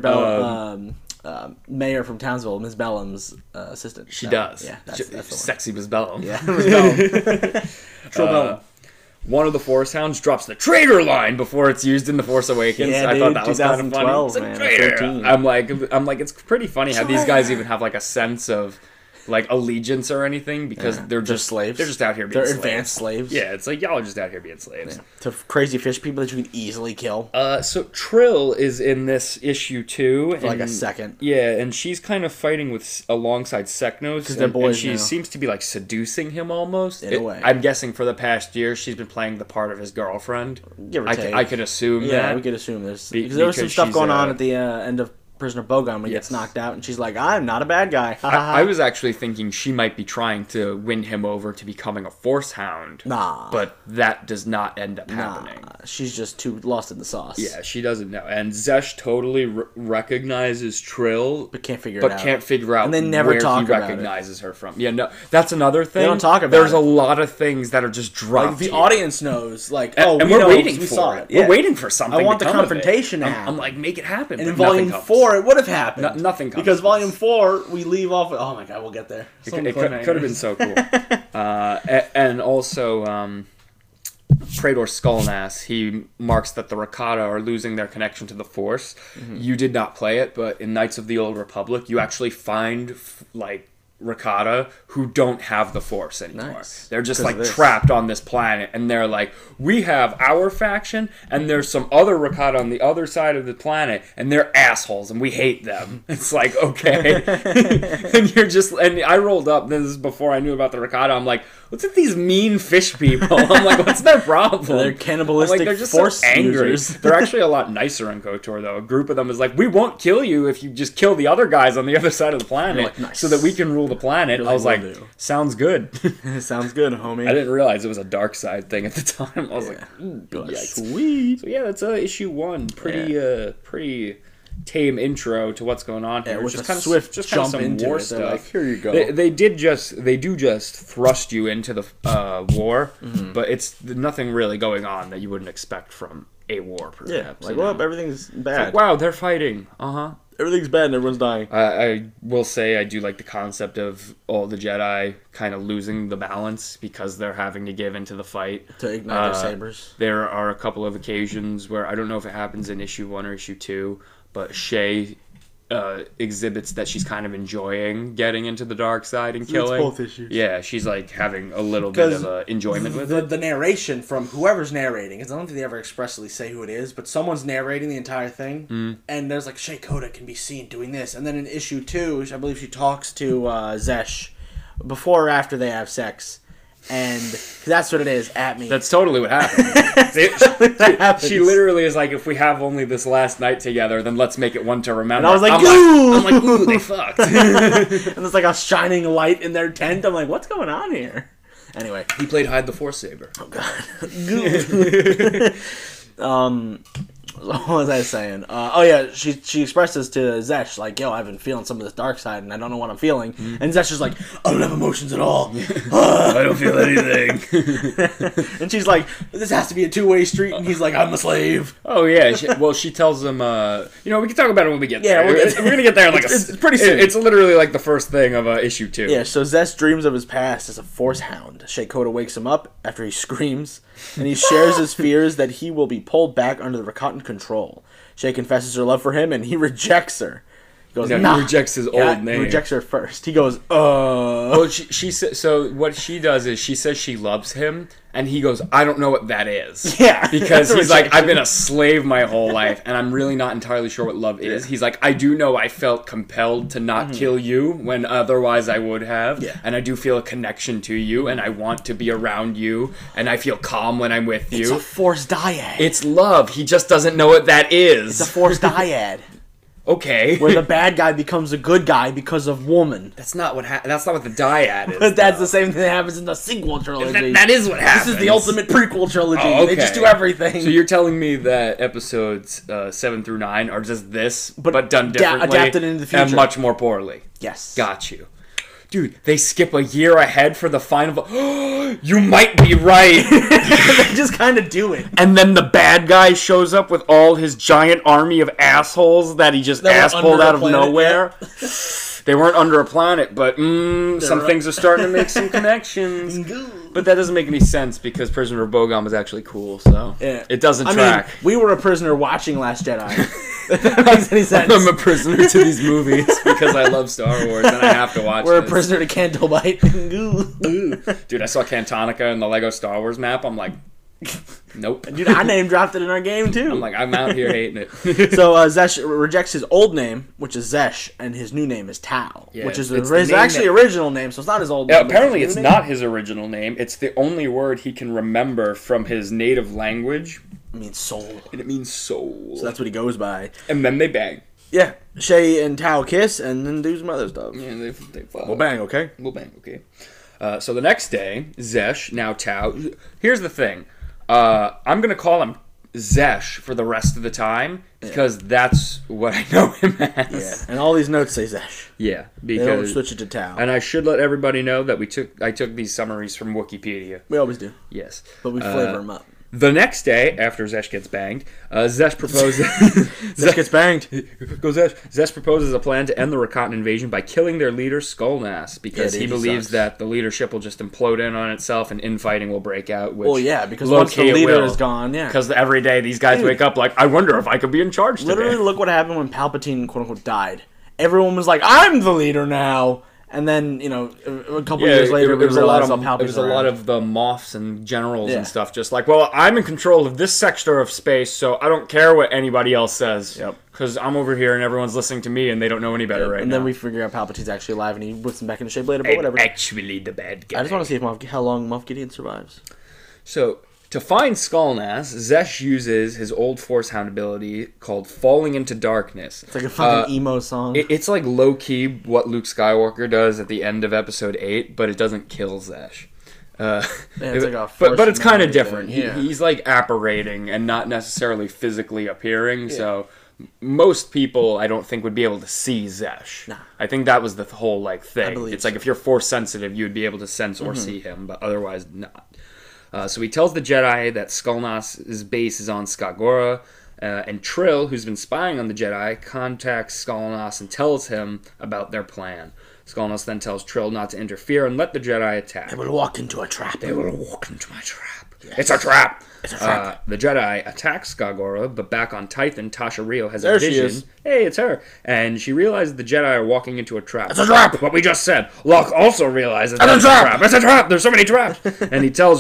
Mayor from Townsville, Ms. Bellum's assistant. She does. Yeah, that's the one. Sexy Ms. Bellum. Yeah, Ms. Bellum. Trill Bellum. One of the Force Hounds drops the traitor line before it's used in The Force Awakens. Yeah, I thought that was kind of funny. It's man, traitor. 13. I'm like, it's pretty funny how these guys even have like a sense of like allegiance or anything because they're just slaves. They're just out here being They're slaves. advanced slaves. Yeah, it's like y'all are just out here being slaves. Yeah. To crazy fish people that you can easily kill. So Trill is in this issue too, For like a second. Yeah, and she's kind of fighting alongside Seknos because they're boys she now. seems to be like seducing him almost. In a way. I'm guessing for the past year she's been playing the part of his girlfriend. Give or take. I could assume that. Yeah, we could assume there's because there was some stuff she's, going on at the end of Prisoner Bogon when he gets knocked out, and she's like, "I'm not a bad guy." I was actually thinking she might be trying to win him over to becoming a Force Hound. Nah, but that does not end up happening. She's just too lost in the sauce. Yeah, she doesn't know. And Zesh totally recognizes Trill, but can't figure out. And they never where talk he about recognizes her from. Yeah, no, that's another thing. They don't talk about There's it. a lot of things that are just dropped. Like the here. audience knows, like, and we're waiting we for saw it. Yeah. We're waiting for something. I want to the come of confrontation it. to happen. I'm like, make it happen. And in but Volume 4, it would have happened. Nothing comes. Because Volume 4, we leave off. Oh my God, we'll get there. It could have been so cool. And also, Praetor Skullnass, he marks that the Rakata are losing their connection to the Force. Mm-hmm. You did not play it, but in Knights of the Old Republic, you actually find like Rakata who don't have the Force anymore. Nice. They're just like trapped on this planet, and they're like, we have our faction, and there's some other Rakata on the other side of the planet, and they're assholes, and we hate them. It's like, okay. And I rolled up, this is before I knew about the Rakata, I'm like, what's with these mean fish people? I'm like, what's their problem? They're cannibalistic they're just Force so angry. users. They're actually a lot nicer on KOTOR, though. A group of them is like, we won't kill you if you just kill the other guys on the other side of the planet like, nice. so that we can rule the planet. I was like, sounds good. Sounds good, homie. I didn't realize it was a dark side thing at the time. I was like, yikes. Sweet. So yeah, that's issue 1. Pretty tame intro to what's going on here. Yeah, with just a kind of swift just jump kind of some into war it. stuff. Like, here you go. They do just thrust you into the war, but it's nothing really going on that you wouldn't expect from a war. Perhaps, like, well, everything's bad. Like, wow, they're fighting. Everything's bad and everyone's dying. I will say I do like the concept of all the Jedi kind of losing the balance because they're having to give into the fight. To ignite their sabers. There are a couple of occasions where, I don't know if it happens in issue 1 or issue 2, but Shay exhibits that she's kind of enjoying getting into the dark side and killing. It's both issues. Yeah, she's like having a little bit of enjoyment with it. The narration from whoever's narrating, because I don't think they ever expressly say who it is, but someone's narrating the entire thing, and there's like, Shay Koda can be seen doing this, and then in issue 2, I believe she talks to Zesh before or after they have sex. And that's what it is at me. That's totally what happened. She literally is like, if we have only this last night together, then let's make it one to remember. And I was like, I'm like, ooh, they fucked. And there's like a shining light in their tent. I'm like, what's going on here? Anyway, he played Hide the Force Saber. Oh God. What was I saying? She expresses to Zesh, like, yo, I've been feeling some of this dark side, and I don't know what I'm feeling. And Zesh is like, I don't have emotions at all. I don't feel anything. And she's like, this has to be a two-way street, and he's like, I'm a slave. Oh, yeah. She tells him, we can talk about it when we get there. We're going to get there in like it's pretty soon. It's literally like the first thing of issue 2. Yeah, so Zesh dreams of his past as a Force Hound. Shay Koda wakes him up after he screams, and he shares his fears that he will be pulled back under the Rakatan control. Shay confesses her love for him, and he rejects her. He goes, He rejects his old name. He rejects her first. He goes, Well, she so what she does is she says she loves him, and he goes, I don't know what that is. Yeah. Because he's like, I've been a slave my whole life, and I'm really not entirely sure what love is. He's like, I do know I felt compelled to not kill you when otherwise I would have. Yeah. And I do feel a connection to you, and I want to be around you, and I feel calm when I'm with you. It's a Force dyad. It's love. He just doesn't know what that is. It's a Force dyad. Okay. Where the bad guy becomes a good guy because of woman. That's not what that's not what the dyad is. But that's the same thing that happens in the sequel trilogy. That is what happens. This is the ultimate prequel trilogy. Oh, okay. They just do everything. So you're telling me that episodes 7 through 9 are just this, but done differently, adapted into the future, and much more poorly. Yes. Got you. dude, they skip a year ahead for the final. You might be right. They just kind of do it. And then the bad guy shows up with all his giant army of assholes that he just assholed out of nowhere. Yeah. They weren't under a planet, but some things are starting to make some connections. But that doesn't make any sense because Prisoner of Bogon was actually cool, so it doesn't track. I mean, we were a prisoner watching Last Jedi. If that makes any sense. I'm a prisoner to these movies because I love Star Wars and I have to watch We're a prisoner to Candlelight. Dude, I saw Cantonica in the Lego Star Wars map. I'm like, nope. Dude, I name dropped it in our game too. I'm like, I'm out here hating it. So Zesh rejects his old name, which is Zesh, and his new name is Tao, which is his actually original name, so it's not his old name. Apparently it's not his original name. It's the only word he can remember from his native language. It means soul. And it means soul. So that's what he goes by. And then they bang. Yeah. Shay and Tao kiss and then do some other stuff. Yeah, they fuck. We'll bang, okay? We'll bang, okay. So the next day, Zesh, now Tao. Here's the thing. I'm going to call him Zesh for the rest of the time because that's what I know him as. Yeah, and all these notes say Zesh. Yeah, because they don't switch it to Tao. And I should let everybody know that I took these summaries from Wikipedia. We always do. Yes. But we flavor them up. The next day, after Zesh gets banged, Zesh proposes... Zesh gets banged. Zesh proposes a plan to end the Rakatan invasion by killing their leader, Skullnass, because he believes that the leadership will just implode in on itself and infighting will break out. Which because once the leader is gone, Because every day these guys wake up like, I wonder if I could be in charge today. Literally, look what happened when Palpatine, quote-unquote, died. Everyone was like, I'm the leader now. And then, a couple years later, it was a lot of the Moffs and generals and stuff. Just like, well, I'm in control of this sector of space, so I don't care what anybody else says. Yep. Because I'm over here and everyone's listening to me and they don't know any better right now. And then we figure out Palpatine's actually alive and he puts him back into shape later, but whatever. Actually the bad guy. I just want to see how long Moff Gideon survives. So... to find Skullnass, Zesh uses his old Force Hound ability called Falling into Darkness. It's like a fucking emo song. It's like low-key what Luke Skywalker does at the end of Episode 8, but it doesn't kill Zesh. It's like a but it's kind of different. Yeah. He's like apparating and not necessarily physically appearing, so... most people, I don't think, would be able to see Zesh. Nah. I think that was the whole thing. It's like if you're Force sensitive, you would be able to sense or see him, but otherwise not. So he tells the Jedi that Skullnass's base is on Skagora, and Trill, who's been spying on the Jedi, contacts Skullnass and tells him about their plan. Skullnass then tells Trill not to interfere and let the Jedi attack. They will walk into a trap. They will walk into my trap. Yes. It's a trap! It's a trap. The Jedi attack Skagora, but back on Tython, Tasha Rio has a vision. She is. Hey, it's her. And she realizes the Jedi are walking into a trap. It's a trap! What we just said. Locke also realizes it's a trap! It's a trap! There's so many traps! And he tells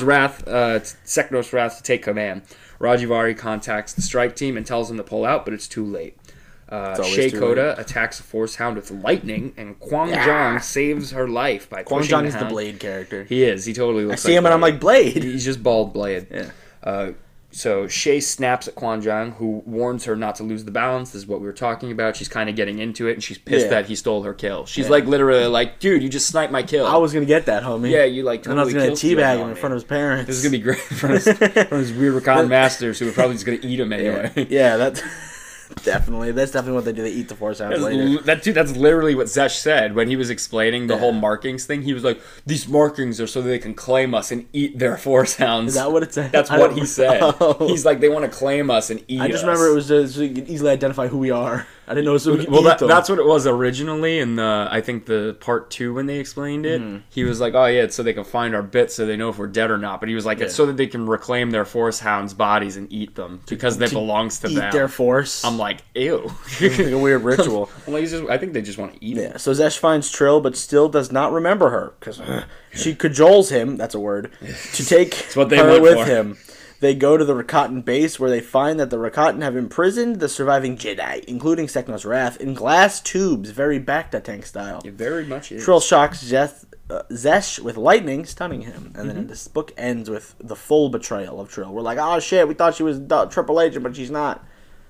Seknos Wrath to take command. Rajivari contacts the strike team and tells them to pull out, but it's too late. Shea Koda attacks a Force Hound with lightning, and Kwang Jong saves her life by pushing Kwang Jong is the Blade character. He is. He totally looks like I see him and I'm like, Blade! He's just bald Blade. Yeah. So Shay snaps at Kwang Jong, who warns her not to lose the balance. This is what we were talking about. She's kind of getting into it, and she's pissed that he stole her kill. She's literally like, dude, you just sniped my kill. I was going to get that, homie. Yeah, you totally and I was going to teabag him in front of his parents. This is going to be great in front of his weird Rakan masters, who are probably just going to eat him anyway. Yeah, that's definitely what they do. They eat the Force Hounds later. That's literally what Zesh said when he was explaining the whole markings thing. He was like, these markings are so they can claim us and eat their Force Hounds. Is that what it said? That's what he said. He's like, they want to claim us and eat us. I just remember it was just so you can easily identify who we are. I didn't know so we could eat them. That's what it was originally in I think the part 2 when they explained it. He was like, oh yeah, it's so they can find our bits so they know if we're dead or not. But he was like, it's so that they can reclaim their Force Hounds' bodies and eat them because they belongs to them. Eat their Force. I'm like, ew. Like a weird ritual. Well, I think they just want to eat it. So Zesh finds Trill, but still does not remember her because she cajoles him. That's a word. To take her with him. They go to the Rakatan base where they find that the Rakatan have imprisoned the surviving Jedi, including Seknos Wrath, in glass tubes, very Bacta tank style. It very much is. Trill shocks Zesh with lightning, stunning him. And then this book ends with the full betrayal of Trill. We're like, oh shit, we thought she was Triple Agent, but she's not.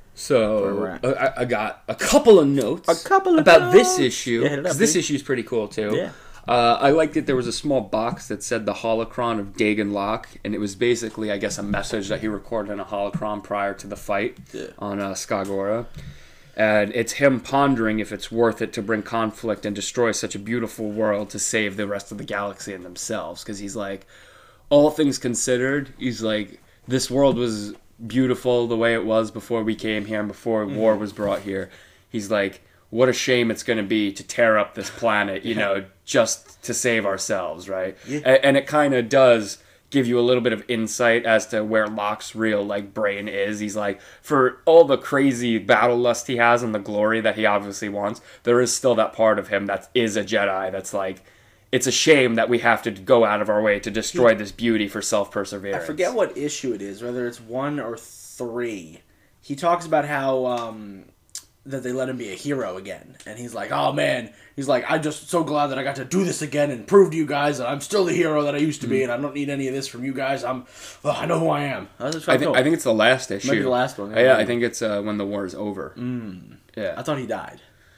So, I got a couple of notes about this issue, because this issue is pretty cool too. Yeah. I liked it. There was a small box that said the holocron of Dagon Locke, and it was basically, I guess, a message that he recorded in a holocron prior to the fight on Skagora. And it's him pondering if it's worth it to bring conflict and destroy such a beautiful world to save the rest of the galaxy and themselves. Because he's like, all things considered, he's like, this world was beautiful the way it was before we came here and before war was brought here. He's like, what a shame it's going to be to tear up this planet, you know, just to save ourselves, right? Yeah. And it kind of does give you a little bit of insight as to where Locke's real like brain is. He's like, for all the crazy battle lust he has and the glory that he obviously wants, there is still that part of him that is a Jedi that's like, it's a shame that we have to go out of our way to destroy this beauty for self-perseverance. I forget what issue it is, whether it's 1 or 3. He talks about how that they let him be a hero again. And he's like, oh man, he's like, I'm just so glad that I got to do this again and prove to you guys that I'm still the hero that I used to be, and I don't need any of this from you guys. I know who I am. I think it's the last issue. Maybe the last one. Yeah, I think it's when the war is over. Yeah. I thought he died.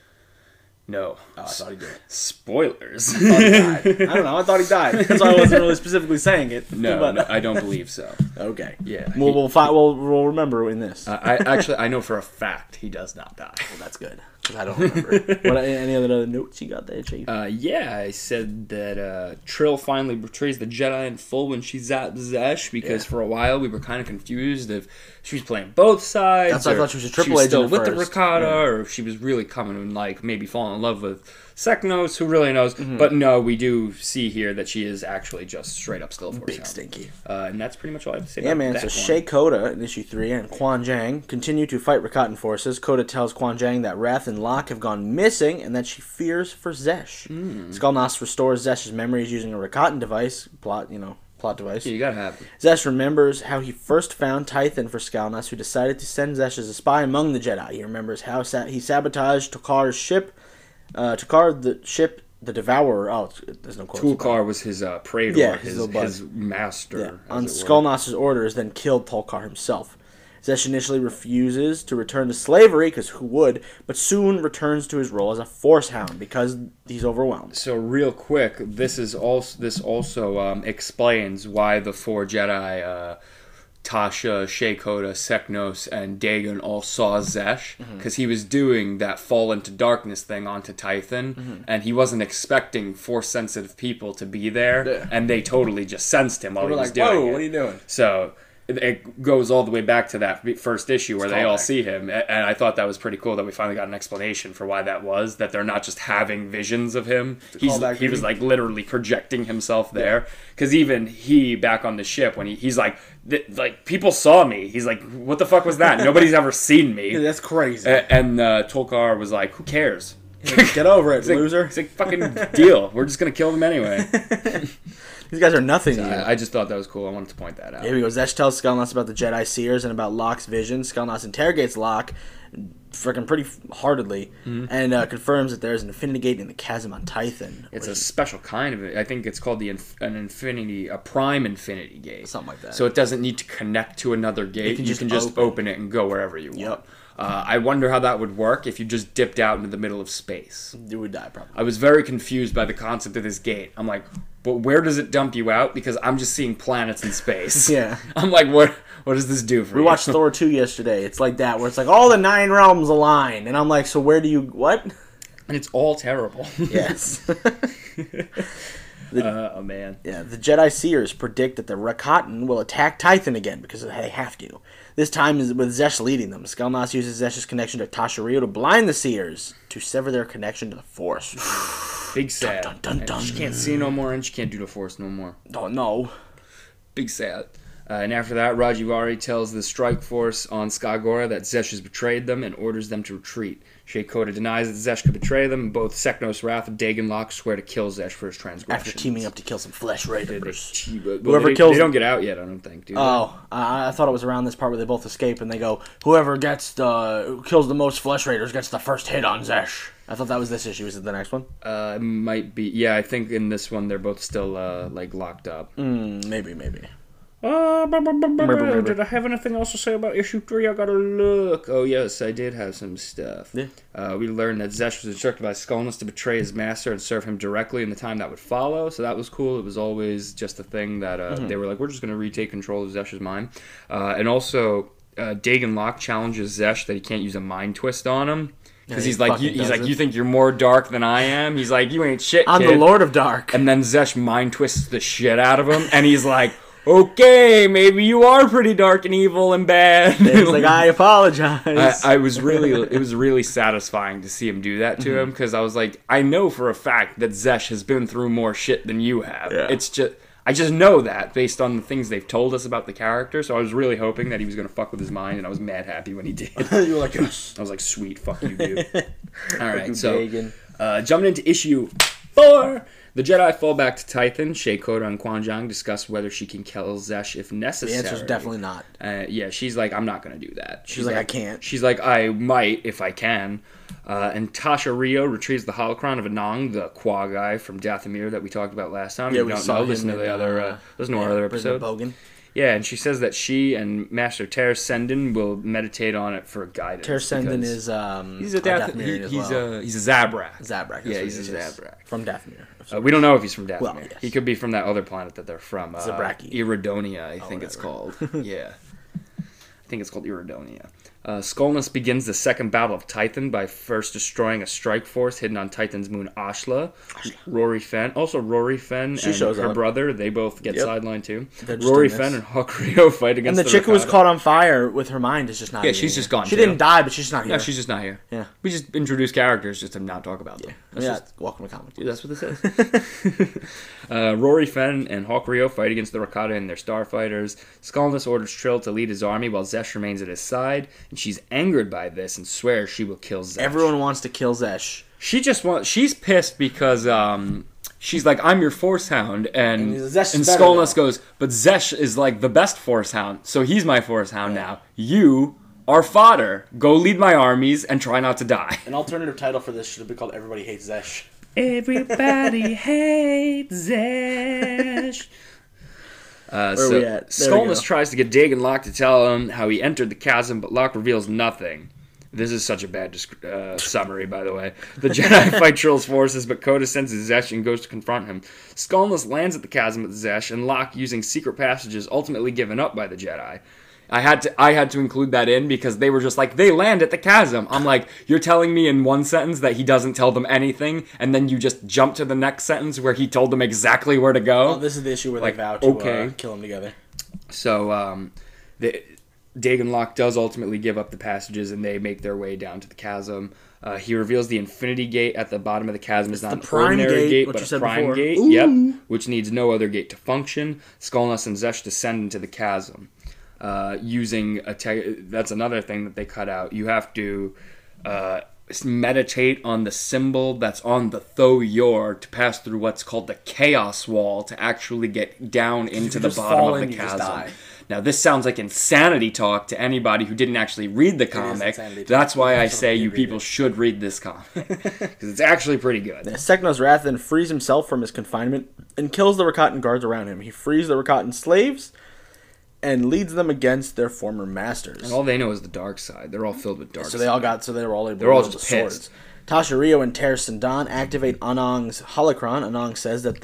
No. Oh, I thought he did. Spoilers. I thought he died. I don't know. I thought he died. That's why I wasn't really specifically saying it. No, I don't believe so. Okay. Yeah. We'll remember in this. I know for a fact he does not die. Well, that's good. Because I don't remember. Any other notes you got there, Chief? Yeah, I said that Trill finally betrays the Jedi in full when she zapped Zesh, because for a while we were kind of confused if she was playing both sides. That's why I thought she was a triple agent still with first. the Rakata, or if she was really coming and like maybe falling in love with Seknos, who really knows. But no, we do see here that she is actually just straight up still Force Big Hound. stinky. And that's pretty much all I have to say about that. So Shea Koda in issue 3 and Quan Jang continue to fight Rakatan forces. Koda tells Quan Jang that Wrath and Locke have gone missing and that she fears for Zesh. Skulnos restores Zesh's memories using a Rakatan device, plot device. Yeah, you gotta have it. Zesh remembers how he first found Tython for Skalnas, who decided to send Zesh as a spy among the Jedi. He remembers how he sabotaged Tokar's ship. The Devourer. Oh, there's no quotes. Tulkar was his praetor, Yeah, his master. Yeah. On Skulnas' orders, then killed Tulkar himself. Zesh initially refuses to return to slavery, because who would, but soon returns to his role as a Force Hound because he's overwhelmed. So real quick, this also explains why the 4 Jedi, Tasha, Shea Koda, Seknos, and Dagon all saw Zesh, because he was doing that fall into darkness thing onto Tython, and he wasn't expecting Force-sensitive people to be there, and they totally just sensed him while he was doing it. Whoa, what are you doing? So it goes all the way back to that first issue where they all see him, and I thought that was pretty cool that we finally got an explanation for why that was, that they're not just having visions of him. He was like literally projecting himself there, because even he back on the ship when he's like people saw me, he's like, what the fuck was that? Nobody's ever seen me. Yeah, that's crazy. And Tulkar was like, who cares? Get over it, loser. It's like fucking deal. We're just gonna kill them anyway. These guys are nothing. I just thought that was cool. I wanted to point that out. Here we go. Zesh tells Skalnas about the Jedi Seers and about Locke's vision. Skalnas interrogates Locke freaking pretty heartedly and confirms that there's an infinity gate in the chasm on Tython. It's a special kind of it. I think it's called a prime infinity gate. Something like that. So it doesn't need to connect to another gate. You can just open it and go wherever you want. Yep. I wonder how that would work if you just dipped out into the middle of space. You would die, probably. I was very confused by the concept of this gate. I'm like, but where does it dump you out? Because I'm just seeing planets in space. Yeah. I'm like, what does this do for you? We watched Thor 2 yesterday. It's like that, where it's like all the 9 realms align. And I'm like, so where do you... What? And it's all terrible. Yes. Oh, man. Yeah, the Jedi Seers predict that the Rakatan will attack Tython again, because they have to. This time is with Zesh leading them. Skalnas uses Zesh's connection to Tasha Rio to blind the Seers, to sever their connection to the Force. Big sad. Dun, dun, dun, dun. She can't see no more, and she can't do the Force no more. Oh, no. Big sad. And after that, Rajivari tells the strike force on Skagora that Zesh has betrayed them and orders them to retreat. Shea Koda denies that Zesh could betray them, and both Seknos, Wrath, and Dagon Locke swear to kill Zesh for his transgressions. After teaming up to kill some flesh raiders. Whoever kills... They don't get out yet, I don't think, do they? Oh, I thought it was around this part where they both escape, and they go, whoever kills the most flesh raiders gets the first hit on Zesh. I thought that was this issue. Is it the next one? It might be. Yeah, I think in this one they're both still, locked up. Maybe. Did I have anything else to say about issue 3? I gotta look. Oh, yes, I did have some stuff. Yeah. We learned that Zesh was instructed by Skulnas to betray his master and serve him directly in the time that would follow, so that was cool. It was always just a thing that they were like, we're just going to retake control of Zesh's mind. And also, Dagon Locke challenges Zesh that he can't use a mind twist on him. Because he he's like, you think you're more dark than I am? He's like, you ain't shit, I'm kid. the Lord of Dark. And then Zesh mind twists the shit out of him, and he's like, okay, maybe you are pretty dark and evil and bad. And he's like, I apologize. It was really satisfying to see him do that to him, because I was like, I know for a fact that Zesh has been through more shit than you have. Yeah. I just know that based on the things they've told us about the character, so I was really hoping that he was going to fuck with his mind, and I was mad happy when he did. You were like, yes. I was like, sweet, fuck you, dude. All right, Dagon. Jumping into issue 4, the Jedi fall back to Tython. Shea, Coda, and Quan Jong discuss whether she can kill Zesh if necessary. The answer is definitely not. Yeah, she's like, I'm not going to do that. She's like, I can't. She's like, I might if I can. And Tasha Rio retrieves the holocron of Anong, the Qua guy from Dathomir that we talked about last time. Yeah, you we don't saw know, him listen to the other, listen to our other episode. Bogan. Yeah, and she says that she and Master Ter Senden will meditate on it for guidance. Ter Senden is he's a Dathomirian as well. He's a Zabrak. Zabrak. Yeah, he's a Zabrak. From Dathomir. We don't know if he's from Dathomir. Well, yes. He could be from that other planet that they're from. Zabraki. Iridonia, I think it's called. Yeah. I think it's called Iridonia. Skolniss begins the second battle of Tython by first destroying a strike force hidden on Tython's moon Ashla. Rory Fenn and her brother, they both get sidelined too. Rory Fenn and Hawk Rio fight against the And the chick who was caught on fire with her mind is just not here. Yeah, she's just gone. She didn't die, but she's not here. Yeah, she's just not here. Yeah. We just introduce characters just to not talk about them. Welcome to comic book. That's what this is. Rory Fenn and Hawk Rio fight against the Rakata and their starfighters. Skolniss orders Trill to lead his army while Zesh remains at his side, and she's angered by this and swears she will kill Zesh. Everyone wants to kill Zesh. She's pissed because she's like, I'm your Force Hound, and Skolniss Skolniss goes, but Zesh is like the best Force Hound, so he's my Force Hound now. You are fodder. Go lead my armies and try not to die. An alternative title for this should have been called Everybody Hates Zesh. Everybody hates Zesh. Skolniss tries to get Dagon Locke to tell him how he entered the chasm, but Locke reveals nothing. This is such a bad summary, by the way. The Jedi fight Trill's forces, but Coda senses Zesh and goes to confront him. Skolniss lands at the chasm with Zesh, and Locke, using secret passages, ultimately given up by the Jedi. I had to include that in because they were just like, they land at the chasm. I'm like, you're telling me in one sentence that he doesn't tell them anything, and then you just jump to the next sentence where he told them exactly where to go? Oh, this is the issue where they vow to kill him together. So, Dagon Locke does ultimately give up the passages, and they make their way down to the chasm. He reveals the Infinity Gate at the bottom of the chasm is not an ordinary gate, but a prime gate. Yep, which needs no other gate to function. Skolniss and Zesh descend into the chasm. Using that's another thing that they cut out. You have to meditate on the symbol that's on the Tho-Yor to pass through what's called the Chaos Wall to actually get down into the bottom of the chasm. Now, this sounds like insanity talk to anybody who didn't actually read the comic. That's why I say you people should read this comic. Because it's actually pretty good. Seknos Wrath then frees himself from his confinement and kills the Rakatan guards around him. He frees the Rakatan slaves and leads them against their former masters. And all they know is the dark side. They're all filled with dark side. They're all just pissed. Swords. Tasha Rio and Ter Senden activate Anong's holocron. Anong says that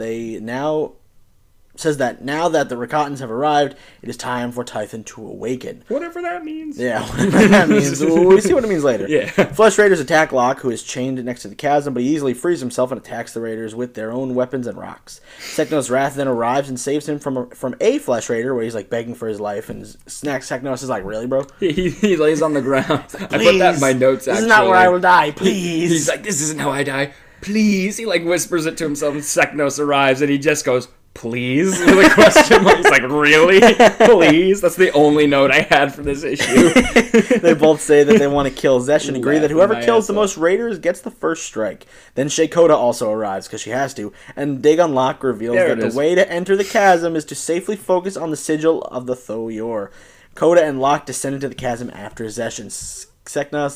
now that the Rakatans have arrived, it is time for Tython to awaken. Whatever that means. Yeah, whatever that means. We'll see what it means later. Yeah. Flesh Raiders attack Locke, who is chained next to the chasm, but he easily frees himself and attacks the Raiders with their own weapons and rocks. Seknos Wrath then arrives and saves him from a Flesh Raider, where he's like begging for his life, and Seknos is like, really, bro? He lays on the ground. Like, I put that in my notes, actually. This is not where I will die, please. He's like, this isn't how I die. Please. He like whispers it to himself, and Seknos arrives, and he just goes, please? With a question mark. He's like, really? Please? That's the only note I had for this issue. They both say that they want to kill Zesh and agree that whoever kills the most Raiders gets the first strike. Then Shea Coda also arrives, because she has to, and Dagon Locke reveals that the way to enter the chasm is to safely focus on the sigil of the Tho-Yor. Coda and Locke descend into the chasm after Zesh and Seknos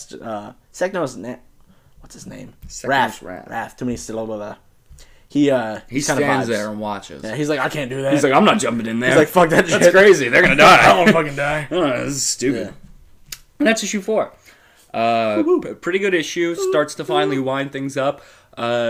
what's his name? Wrath. Too many syllables. He stands there and watches. Yeah, he's like, I can't do that. He's like, I'm not jumping in there. He's like, fuck that shit. That's crazy. They're gonna die. I don't fucking die. This is stupid. Yeah. And that's issue 4. Pretty good issue. Starts to finally wind things up.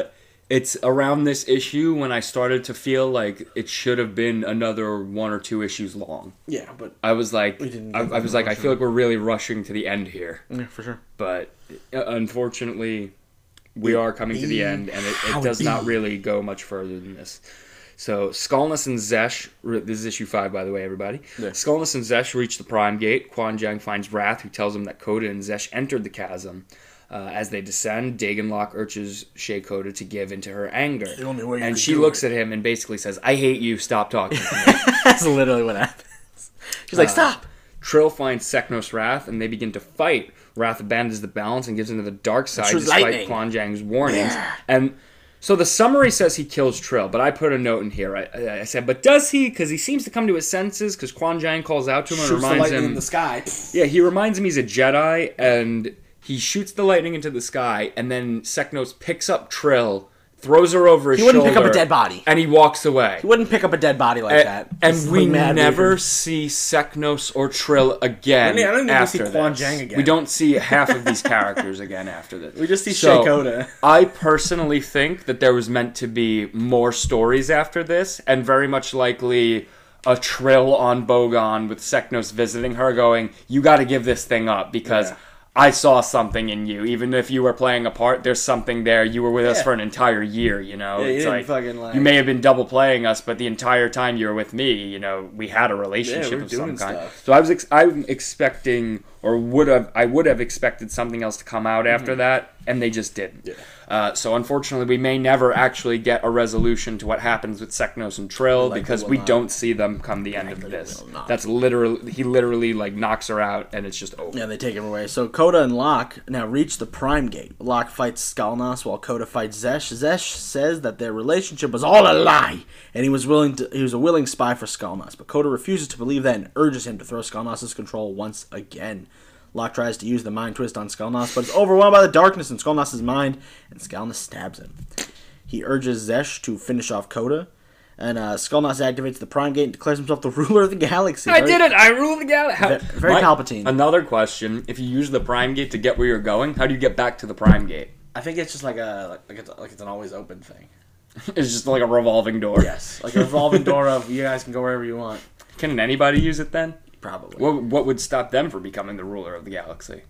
It's around this issue when I started to feel like it should have been another 1 or 2 issues long. Yeah, but I was like, We didn't I get was like, I feel like we're really rushing to the end here. yeah, for sure. But unfortunately, we are coming to the end, and it does not really go much further than this. So Skolniss and Zesh, this is issue 5, by the way, everybody. Yeah. Skolniss and Zesh reach the Prime Gate. Quan Jiang finds Wrath, who tells him that Coda and Zesh entered the chasm. As they descend, Dagenlock urges Shea Coda to give into her anger. The only way you And could she do looks it. at him and basically says, I hate you, stop talking to me. That's literally what happens. She's like, stop! Trill finds Seknos Wrath, and they begin to fight. Wrath abandons the balance and gives into the dark side Shoots despite lightning. Quan Jiang's warnings. Yeah. And so the summary says he kills Trill, but I put a note in here. I said, but does he? Because he seems to come to his senses, because Quan Jiang calls out to him and Shoots the reminds lightning him... in the sky. Yeah, he reminds him he's a Jedi, and he shoots the lightning into the sky, and then Seknos picks up Trill, throws her over his shoulder. He wouldn't pick up a dead body. And he walks away. He wouldn't pick up a dead body like that. And It's we like mad never weird. see Seknos or Trill again. I don't think we after see Quan this. Jiang again. We don't see half of these characters again after this. We just see So, Shea Coda. I personally think that there was meant to be more stories after this, and very much likely a Trill on Bogon with Seknos visiting her, going, "You got to give this thing up because." Yeah. I saw something in you. Even if you were playing a part, there's something there. You were with us Yeah. for an entire year, you know? Yeah, you It's didn't like, fucking, like- you may have been double playing us, but the entire time you were with me, you know, we had a Yeah, relationship we're of some doing kind. stuff. So I'm expecting, or I would have expected something else to come out after that, and they just didn't. Yeah. So unfortunately, we may never actually get a resolution to what happens with Seknos and Trill Likely because will we not. don't see them come the end of Likely this. will not. That's literally, he literally like knocks her out, and it's just over. Yeah, they take him away. So Coda and Locke now reach the Prime Gate. Locke fights Skalnos while Coda fights Zesh. Zesh says that their relationship was all a lie, and he was a willing spy for Skalnos. But Coda refuses to believe that and urges him to throw Skalnos' control once again. Locke tries to use the mind twist on Skalnos, but is overwhelmed by the darkness in Skalnos' mind, and Skalnos stabs him. He urges Zesh to finish off Coda, and Skalnos activates the Prime Gate and declares himself the ruler of the galaxy. I did it! I ruled the galaxy! Very Palpatine. Another question: if you use the Prime Gate to get where you're going, how do you get back to the Prime Gate? I think it's just like it's an always open thing. It's just like a revolving door. Yes, like a revolving door of you guys can go wherever you want. Can anybody use it then? Probably. What would stop them from becoming the ruler of the galaxy?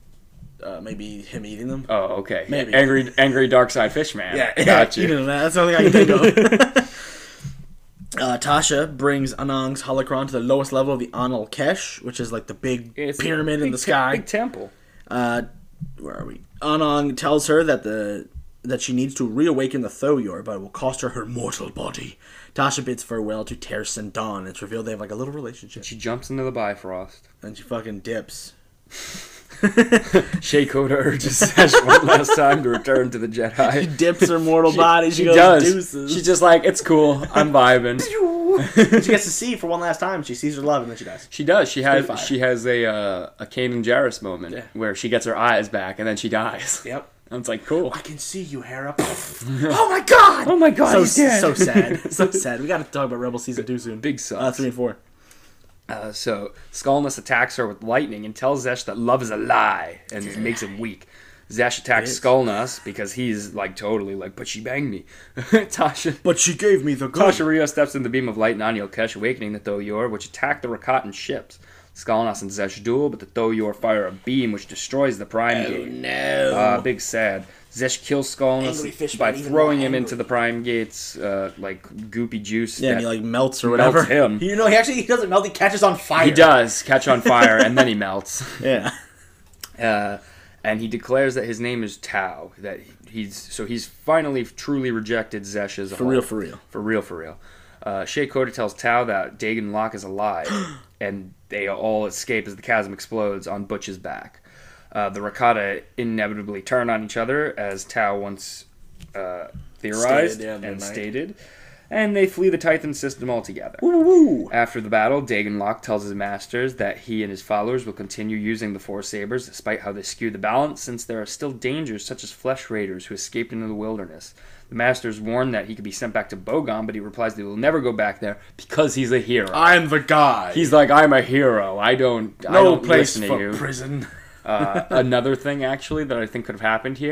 Maybe him eating them. Oh, okay. Maybe. Angry dark side fish man. Yeah, Got you. eating them. That's the only thing I can think of. Tasha brings Anang's holocron to the lowest level of the Anal Kesh, which is like the big It's a pyramid in big the sky. Big temple. Where are we? Anang tells her that she needs to reawaken the Thoyor, but it will cost her her mortal body. Tasha bids farewell to Terce and Dawn. It's revealed they have like a little relationship. She jumps into the Bifrost. And she fucking dips. Shea Coda urges Zesh one last time to return to the Jedi. She dips her mortal body. She goes, does. deuces. She's just like, it's cool. I'm vibing. She gets to see for one last time. She sees her love and then she dies. She does. She has fire. a Kanan Jarrus moment Yeah. where she gets her eyes back and then she dies. Yep. And it's like, cool. I can see you, Hera. Oh my god! Oh my god, So, he's dead. so sad. So sad. We gotta talk about Rebel Season 2 soon. Big sucks. 3 and 4. So Skolniss attacks her with lightning and tells Zesh that love is a lie and makes him weak. Zesh attacks is. Skolniss because he's like totally like, but she banged me. Tasha But she gave me the good. Tasha Rio steps in the beam of light in Anil Kesh, awakening the Thoyor, which attack the Rakatan ships. Skolniss and Zesh duel, but the Thoyor fire a beam which destroys the Prime Gate. No. Big sad. Zesh kills Angry Skolniss fish by man, even throwing more him into angry. the Prime Gate's like goopy juice. Yeah, and that he like melts or melts whatever. him. You know, he doesn't melt. He catches on fire. He does catch on fire and then he melts. Yeah. And he declares that his name is Tau. That he's finally truly rejected Zesh as a For whole. real, for real. For real. Shea Coda tells Tau that Dagenlock is alive, and they all escape as the chasm explodes on Butch's back. The Rakata inevitably turn on each other, as Tau once theorized stated, and they flee the Titan system altogether. Woo! After the battle, Dagenlock tells his masters that he and his followers will continue using the Four Sabers despite how they skew the balance, since there are still dangers such as flesh raiders who escaped into the wilderness. The masters warn that he could be sent back to Bogon, but he replies that he will never go back there because he's a hero. I'm the guy. He's like, I'm a hero. I don't no place listen to for you. prison. Another thing, actually, that I think could have happened here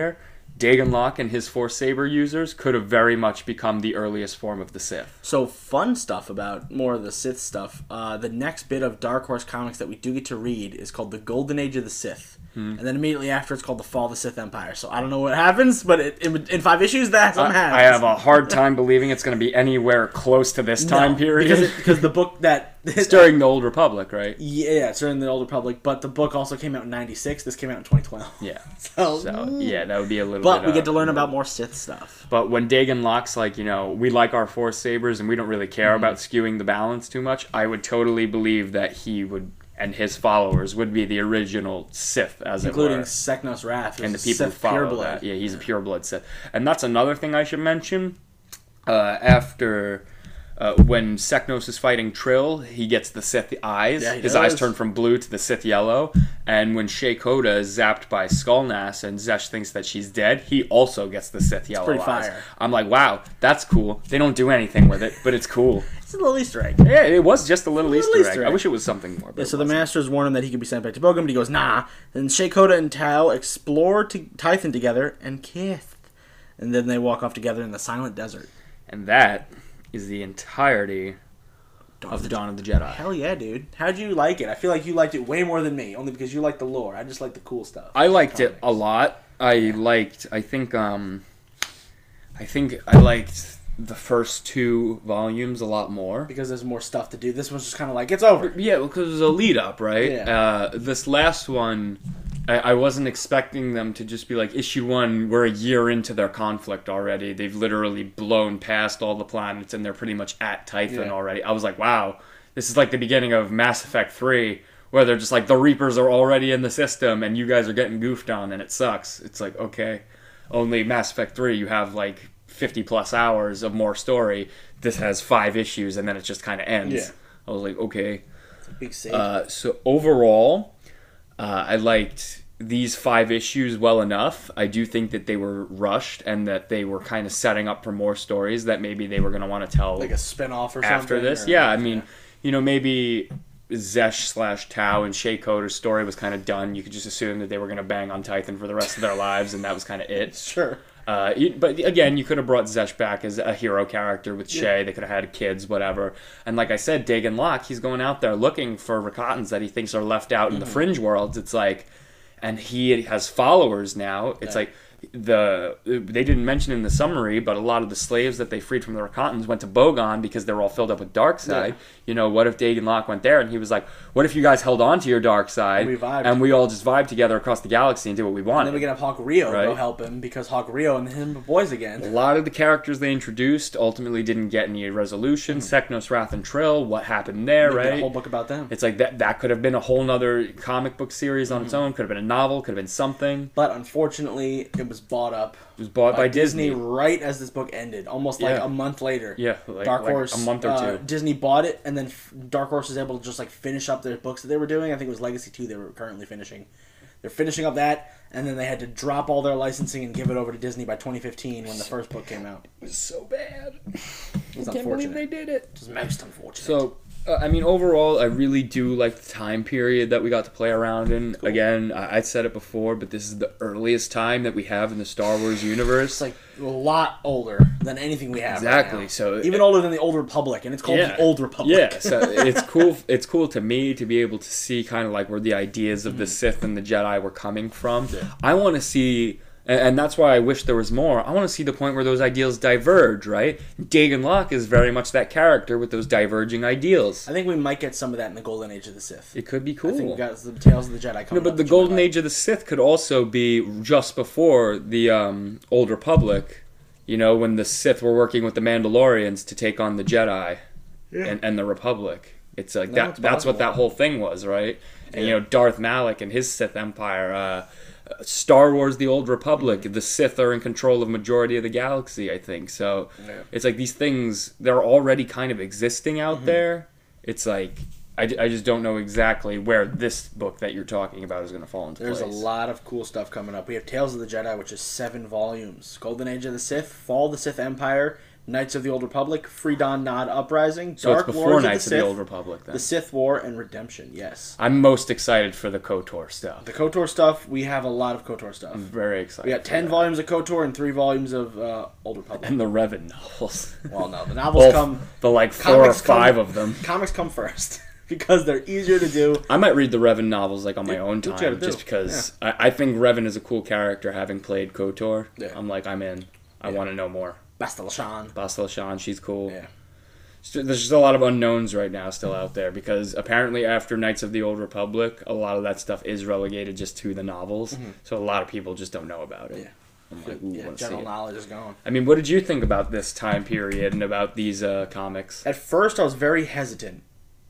Dagon Locke and his Force Saber users could have very much become the earliest form of the Sith. So fun stuff about more of the Sith stuff. The next bit of Dark Horse comics that we do get to read is called The Golden Age of the Sith. And then immediately after, it's called The Fall of the Sith Empire. So I don't know what happens, but in 5 issues, that's what happens. I have a hard time believing it's going to be anywhere close to this time period. Because the book that... It's during the Old Republic, right? Yeah, it's during the Old Republic, but the book also came out in 96. This came out in 2012. Yeah. So yeah, that would be a little bit... But we get to learn about more Sith stuff. But when Dagon Locke's like, we like our Force Sabers and we don't really care about skewing the balance too much, I would totally believe that he would... and his followers would be the original Sith, as including it were. Seknos Wrath, And the people who follow that. Yeah, he's a pureblood Sith. And that's another thing I should mention. After... when Seknos is fighting Trill, he gets the Sith eyes. Yeah, his eyes turn from blue to the Sith yellow. And when Shea Koda is zapped by Skullnass and Zesh thinks that she's dead, he also gets the Sith yellow pretty eyes. fire. I'm like, wow, that's cool. They don't do anything with it, but it's cool. It's a little Easter egg. Yeah, it was just a little Easter egg. I wish it was something more. Yeah, so the Masters warn him that he could be sent back to Bogum, but he goes, nah. Then Shea Koda and Tao explore Tython together and kiss. And then they walk off together in the Silent Desert. And that is the entirety of the Dawn of the Jedi. Hell yeah, dude. How'd you like it? I feel like you liked it way more than me, only because you like the lore. I just like the cool stuff. I liked it a lot. I think I liked the first 2 volumes a lot more. Because there's more stuff to do. This one's just kind of like, it's over. Yeah, because it was a lead up, right? Yeah. This last one, I wasn't expecting them to just be like, issue 1, we're a year into their conflict already. They've literally blown past all the planets and they're pretty much at Tython already. I was like, wow, this is like the beginning of Mass Effect 3, where they're just like, the Reapers are already in the system and you guys are getting goofed on and it sucks. It's like, okay, only Mass Effect 3, you have like 50 plus hours of more story. This has 5 issues and then it just kind of ends. Yeah. I was like, okay. It's a big save. So overall, I liked these 5 issues well enough. I do think that they were rushed and that they were kind of setting up for more stories that maybe they were going to want to tell. Like a spin-off or after something? This. Yeah, I mean, maybe Zesh/Tao and Shea Koda's story was kind of done. You could just assume that they were going to bang on Tython for the rest of their lives and that was kind of it. Sure. But again, you could have brought Zesh back as a hero character with Shea. They could have had kids, whatever. And like I said, Dagon Locke, he's going out there looking for Rakatans that he thinks are left out in the fringe worlds. It's like, and he has followers now. It's like they didn't mention in the summary, but a lot of the slaves that they freed from the Rakatans went to Bogon because they were all filled up with dark side. Yeah. What if Dagon Locke went there and he was like, what if you guys held on to your dark side and we all just vibed together across the galaxy and did what we wanted? And then we can have Hawk Rio go help him because Hawk Rio and him are boys again. A lot of the characters they introduced ultimately didn't get any resolution. Seknos, Wrath, and Trill, what happened there, right? A whole book about them. It's like that could have been a whole nother comic book series on its own. Could have been a novel, could have been something. But unfortunately, it was bought up. It was bought by Disney right as this book ended, almost like a month later. Yeah, Dark Horse, a month or 2. Disney bought it, and then Dark Horse was able to just like finish up their books that they were doing. I think it was Legacy 2 they were currently finishing. They're finishing up that, and then they had to drop all their licensing and give it over to Disney by 2015 when the first book came out. It was so bad. It was I can't believe they did it. It was most unfortunate. So, overall, I really do like the time period that we got to play around in. Cool. Again, I said it before, but this is the earliest time that we have in the Star Wars universe. It's like a lot older than anything we have. Exactly. Right now. So even older than the Old Republic, and it's called the Old Republic. Yeah. So it's cool. It's cool to me to be able to see kind of like where the ideas of the Sith and the Jedi were coming from. Yeah. I want to see. And that's why I wish there was more. I want to see the point where those ideals diverge, right? Dagon Locke is very much that character with those diverging ideals. I think we might get some of that in the Golden Age of the Sith. It could be cool. I think we got the Tales of the Jedi coming. No, but the Golden Age of the Sith could also be just before the Old Republic, when the Sith were working with the Mandalorians to take on the Jedi and the Republic. It's like that's what that whole thing was, right? And, Darth Malak and his Sith Empire... Star Wars: The Old Republic, the Sith are in control of majority of the galaxy, I think. So it's like these things, they're already kind of existing out there. It's like, I just don't know exactly where this book that you're talking about is going to fall into place. There's a lot of cool stuff coming up. We have Tales of the Jedi, which is 7 volumes. Golden Age of the Sith, Fall of the Sith Empire, Knights of the Old Republic, Free Dawn Nod Uprising, So Dark it's before Lords Knights of of the the Sith, Old Republic, then. the Sith War, and Redemption. Yes. I'm most excited for the KOTOR stuff. The KOTOR stuff, we have a lot of KOTOR stuff. I'm very excited. We got 10 volumes of KOTOR and 3 volumes of Old Republic. And the Revan novels. Well, no, the novels Both, come... the like 4 or comics 5 come- of them. Comics come first. Because they're easier to do. I might read the Revan novels like on my own do what you time, gotta just do. because I think Revan is a cool character. Having played KOTOR, Yeah. I'm like, I'm in. I want to know more. Bastila Shan. Bastila Shan, she's cool. Yeah. There's just a lot of unknowns right now still out there because apparently after Knights of the Old Republic, a lot of that stuff is relegated just to the novels. So a lot of people just don't know about it. Yeah. I'm like, ooh, Yeah, wanna see general it. knowledge is gone. I mean, what did you think about this time period and about these comics? At first, I was very hesitant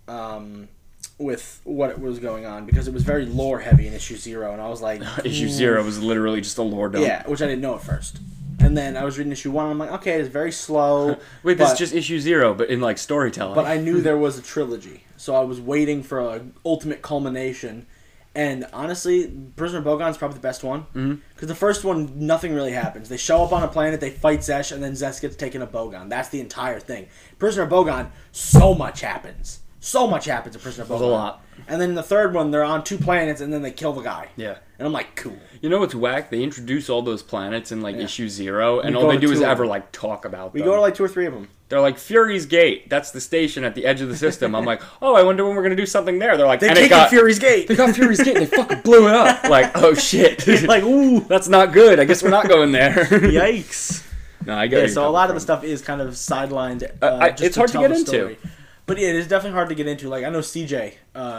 with what was going on because it was very lore heavy in issue 0, and I was like, Issue 0 was literally just a lore dump. yeah, which I didn't know at first. And then I was reading issue 1, and I'm like, okay, it's very slow. Wait, this but- is just issue 0, but in like storytelling. But I knew there was a trilogy, so I was waiting for an ultimate culmination. And honestly, Prisoner of Bogon's probably the best one. Because the first one, nothing really happens. They show up on a planet, they fight Zesh, and then Zesh gets taken to Bogon. That's the entire thing. Prisoner of Bogon, so much happens. So much happens in Prisoner of Bogon. There's a lot. And then in the third one, they're on 2 planets, and then they kill the guy. Yeah. And I'm like, cool. You know what's whack? They introduce all those planets in like issue 0, and We all go they to do is 2 of ever them. like talk about We them. go to like 2 or 3 of them. They're like, Fury's Gate. That's the station at the edge of the system. I'm like, oh, I wonder when we're going to do something there. They're like, They and take it got, Fury's Gate. They got Fury's Gate and they fucking blew it up. Like, oh shit. Like, ooh. That's not good. I guess we're not going there. Yikes. No, I get Yeah, where so you're a lot of coming the stuff is kind of sidelined. Just it's hard to tell get the into. story. But yeah, it is definitely hard to get into. Like, I know CJ,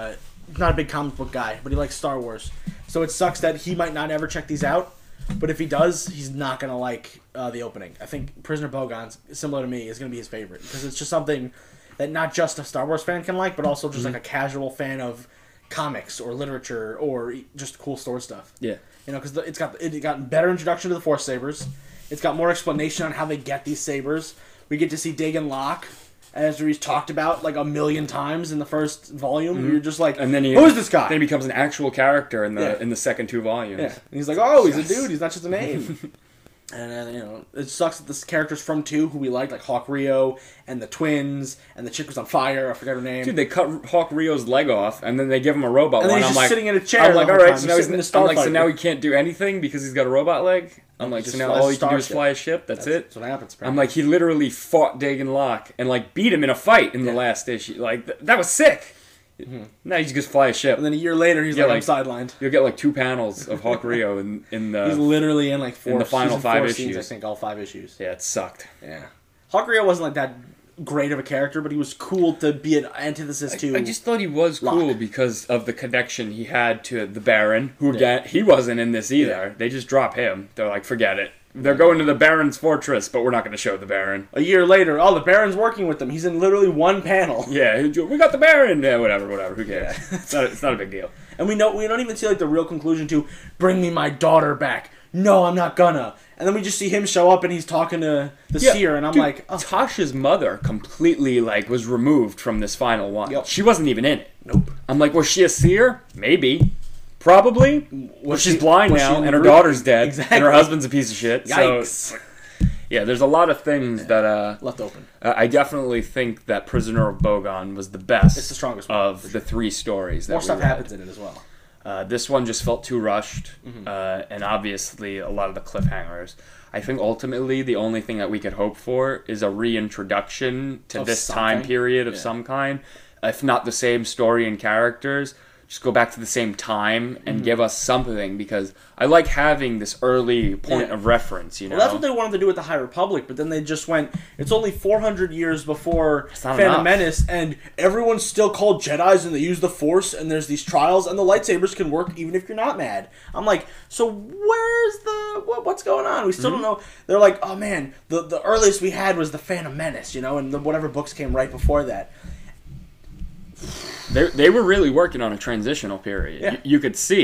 not a big comic book guy, but he likes Star Wars. So it sucks that he might not ever check these out. But if he does, he's not going to like the opening. I think Prisoner of Bogon's, similar to me, is going to be his favorite. Because it's just something that not just a Star Wars fan can like, but also just like a casual fan of comics or literature or just cool story stuff. Yeah. You know, because it got better introduction to the Force Sabers. It's got more explanation on how they get these sabers. We get to see Dagon Locke, as he's talked about like a million times in the first volume. You're just like, And then who is this guy? Then he becomes an actual character in the Yeah. in the second 2 volumes. Yeah, and he's like, oh, he's a dude. He's not just a name. And you know, it sucks that this characters from 2 who we liked, like Hawk Rio and the twins and the chick was on fire. I forgot her name. Dude, they cut Hawk Rio's leg off, and then they give him a robot And then one. he's I'm just like, sitting in a chair I'm like, the all whole right, time. so He's now sitting in he's, a I'm like, so starfighter. now he can't do anything because he's got a robot leg. I'm like, just so now flies all a he can do is starship. fly a ship. That's it. That's what happens. I'm like, he literally fought Dagon Locke and like beat him in a fight in the last issue. Like that was sick. Now you just fly a ship. and then a year later, he's Yeah, like, like- I'm sidelined. You'll get like 2 panels of Hawk Rio in He's the. literally in like 4 in the final season 5 4 scenes, I issues. think all 5 issues. Yeah, it sucked. Yeah. Hawk Rio wasn't like that great of a character, but he was cool to be an antithesis to. I just thought he was cool Locke. because of the connection he had to the Baron, who again, he wasn't in this either. Yeah. They just drop him. They're like, forget it. They're going to the Baron's fortress, but we're not going to show the Baron. A year later, oh, the Baron's working with them. He's in literally 1 panel. Yeah, we got the Baron. Yeah, whatever. Who cares? Yeah. It's not a big deal. And we don't even see like the real conclusion to bring me my daughter back. No, I'm not gonna. And then we just see him show up and he's talking to the seer, and I'm dude, like, oh, Tasha's mother completely like was removed from this final one. Yep. She wasn't even in it. nope. I'm like, was she a seer? Maybe. Probably. But she's blind was she now, in the and her group? daughter's dead, Exactly. and her husband's a piece of shit. Yikes. So, yeah, there's a lot of things that Left open. I definitely think that Prisoner of Bogon was the best. It's the strongest one, of the 3 stories that More we stuff read. happens in it as well. This one just felt too rushed, Mm-hmm. and obviously a lot of the cliffhangers. I think ultimately the only thing that we could hope for is a reintroduction to Of this time something. period of Yeah. some kind. If not the same story and characters, just go back to the same time and Mm-hmm. give us something, because I like having this early point Yeah. of reference, you know? Well, that's what they wanted to do with the High Republic, but then they just went, it's only 400 years before not Phantom enough. Menace, and everyone's still called Jedis, and they use the Force, and there's these trials, and the lightsabers can work even if you're not mad. I'm like, so where's what's going on? We still Mm-hmm. don't know. They're like, oh man, the earliest we had was the Phantom Menace, you know, and whatever books came right before that. They were really working on a transitional period. Yeah. You could see it.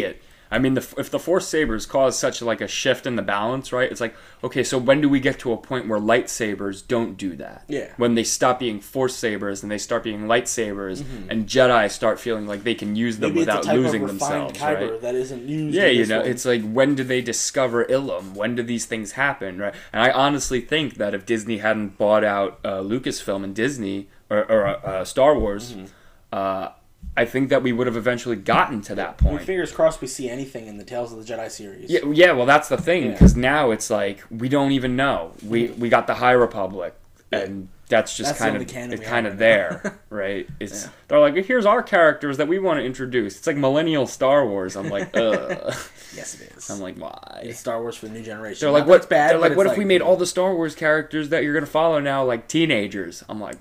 I mean, if the Force sabers cause such like a shift in the balance, right? It's like, okay, so when do we get to a point where lightsabers don't do that? Yeah. When they stop being Force sabers and they start being lightsabers, and Jedi start feeling like they can use them Maybe without it's a type losing of refined themselves, kyber right? that isn't used. Yeah, in you this know, one. it's like, when do they discover Ilum? When do these things happen, right? And I honestly think that if Disney hadn't bought out Lucasfilm and Disney, or Star Wars, I think that we would have eventually gotten to that point. Fingers crossed we see anything in the Tales of the Jedi series. Yeah, well, that's the thing, because now it's like, we don't even know. We got the High Republic, and that's just kind of there, right? They're like, here's our characters that we want to introduce. It's like millennial Star Wars. I'm like, ugh. Yes, it is. I'm like, why? It's Star Wars for the new generation. They're like, what? What if we made all the Star Wars characters that you're gonna follow now like teenagers? I'm like,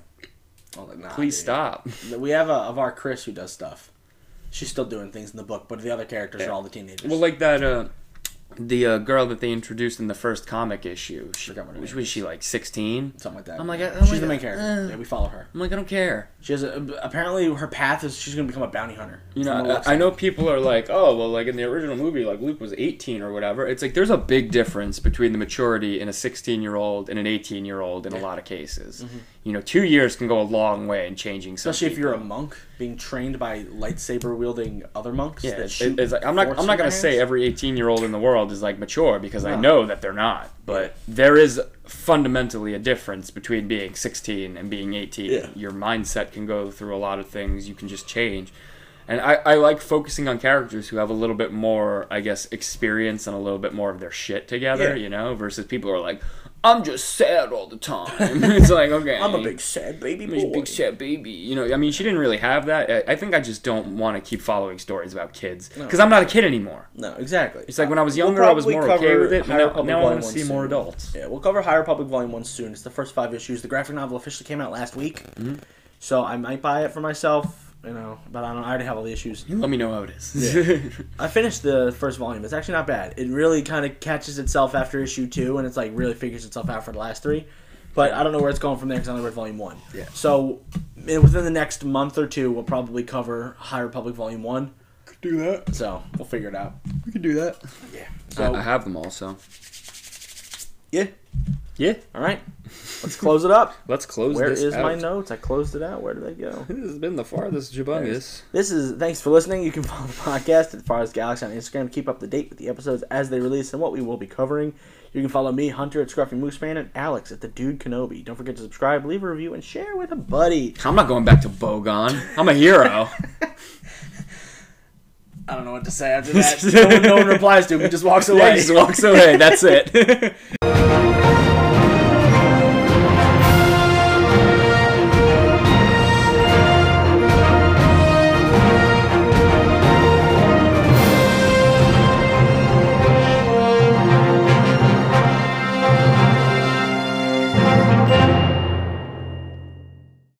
please stop. We have of our Chris who does stuff. She's still doing things in the book, but the other characters are all the teenagers. Well, like that, the girl that they introduced in the first comic issue. Was she like 16? Something like that. I'm like, she's the main character. Yeah, we follow her. I'm like, I don't care. She has apparently her path is she's gonna become a bounty hunter. You know, I know people are like, oh, well, like in the original movie, like Luke was 18 or whatever. It's like there's a big difference between the maturity in a 16-year-old and an 18-year-old in a lot of cases. Mm-hmm. You know, 2 years can go a long way in changing something. Especially if you're a monk being trained by lightsaber wielding other monks. Yeah, that shoot it's like, I'm not gonna say every 18-year-old in the world is like mature, because I know that they're not. But there is fundamentally a difference between being 16 and being 18. Yeah. Your mindset can go through a lot of things. You can just change. And I like focusing on characters who have a little bit more, I guess, experience and a little bit more of their shit together, you know, versus people who are like, I'm just sad all the time. It's like, okay. I'm a big sad baby boy. I'm a big sad baby. You know, I mean, she didn't really have that. I think I just don't want to keep following stories about kids. Because I'm not a kid anymore. No, exactly. It's like when I was younger, I was more okay with it. Now I want to see more adults. Yeah, we'll cover High Republic Volume 1 soon. It's the first 5 issues. The graphic novel officially came out last week. Mm-hmm. So I might buy it for myself. You know, but I already have all the issues. Let me know how it is. Yeah. I finished the first volume. It's actually not bad. It really kind of catches itself after issue 2, and it's like really figures itself out for the last 3. But I don't know where it's going from there because I only read volume 1. Yeah. So within the next month or 2, we'll probably cover High Republic Volume 1. Could do that. So we'll figure it out. We could do that. Yeah. So I have them all, so. Yeah. Yeah. All right. Let's close it up. Let's close Where this is out. my notes? I closed it out. Where did they go? This has been the farthest jabungus. Thanks for listening. You can follow the podcast at Farthest Galaxy on Instagram to keep up to date with the episodes as they release and what we will be covering. You can follow me, Hunter, at Scruffy Mooseman, and Alex at The Dude Kenobi. Don't forget to subscribe, leave a review, and share with a buddy. I'm not going back to Bogon. I'm a hero. I don't know what to say after that. No one replies to him. He just walks away. Yeah, he just walks away. That's it.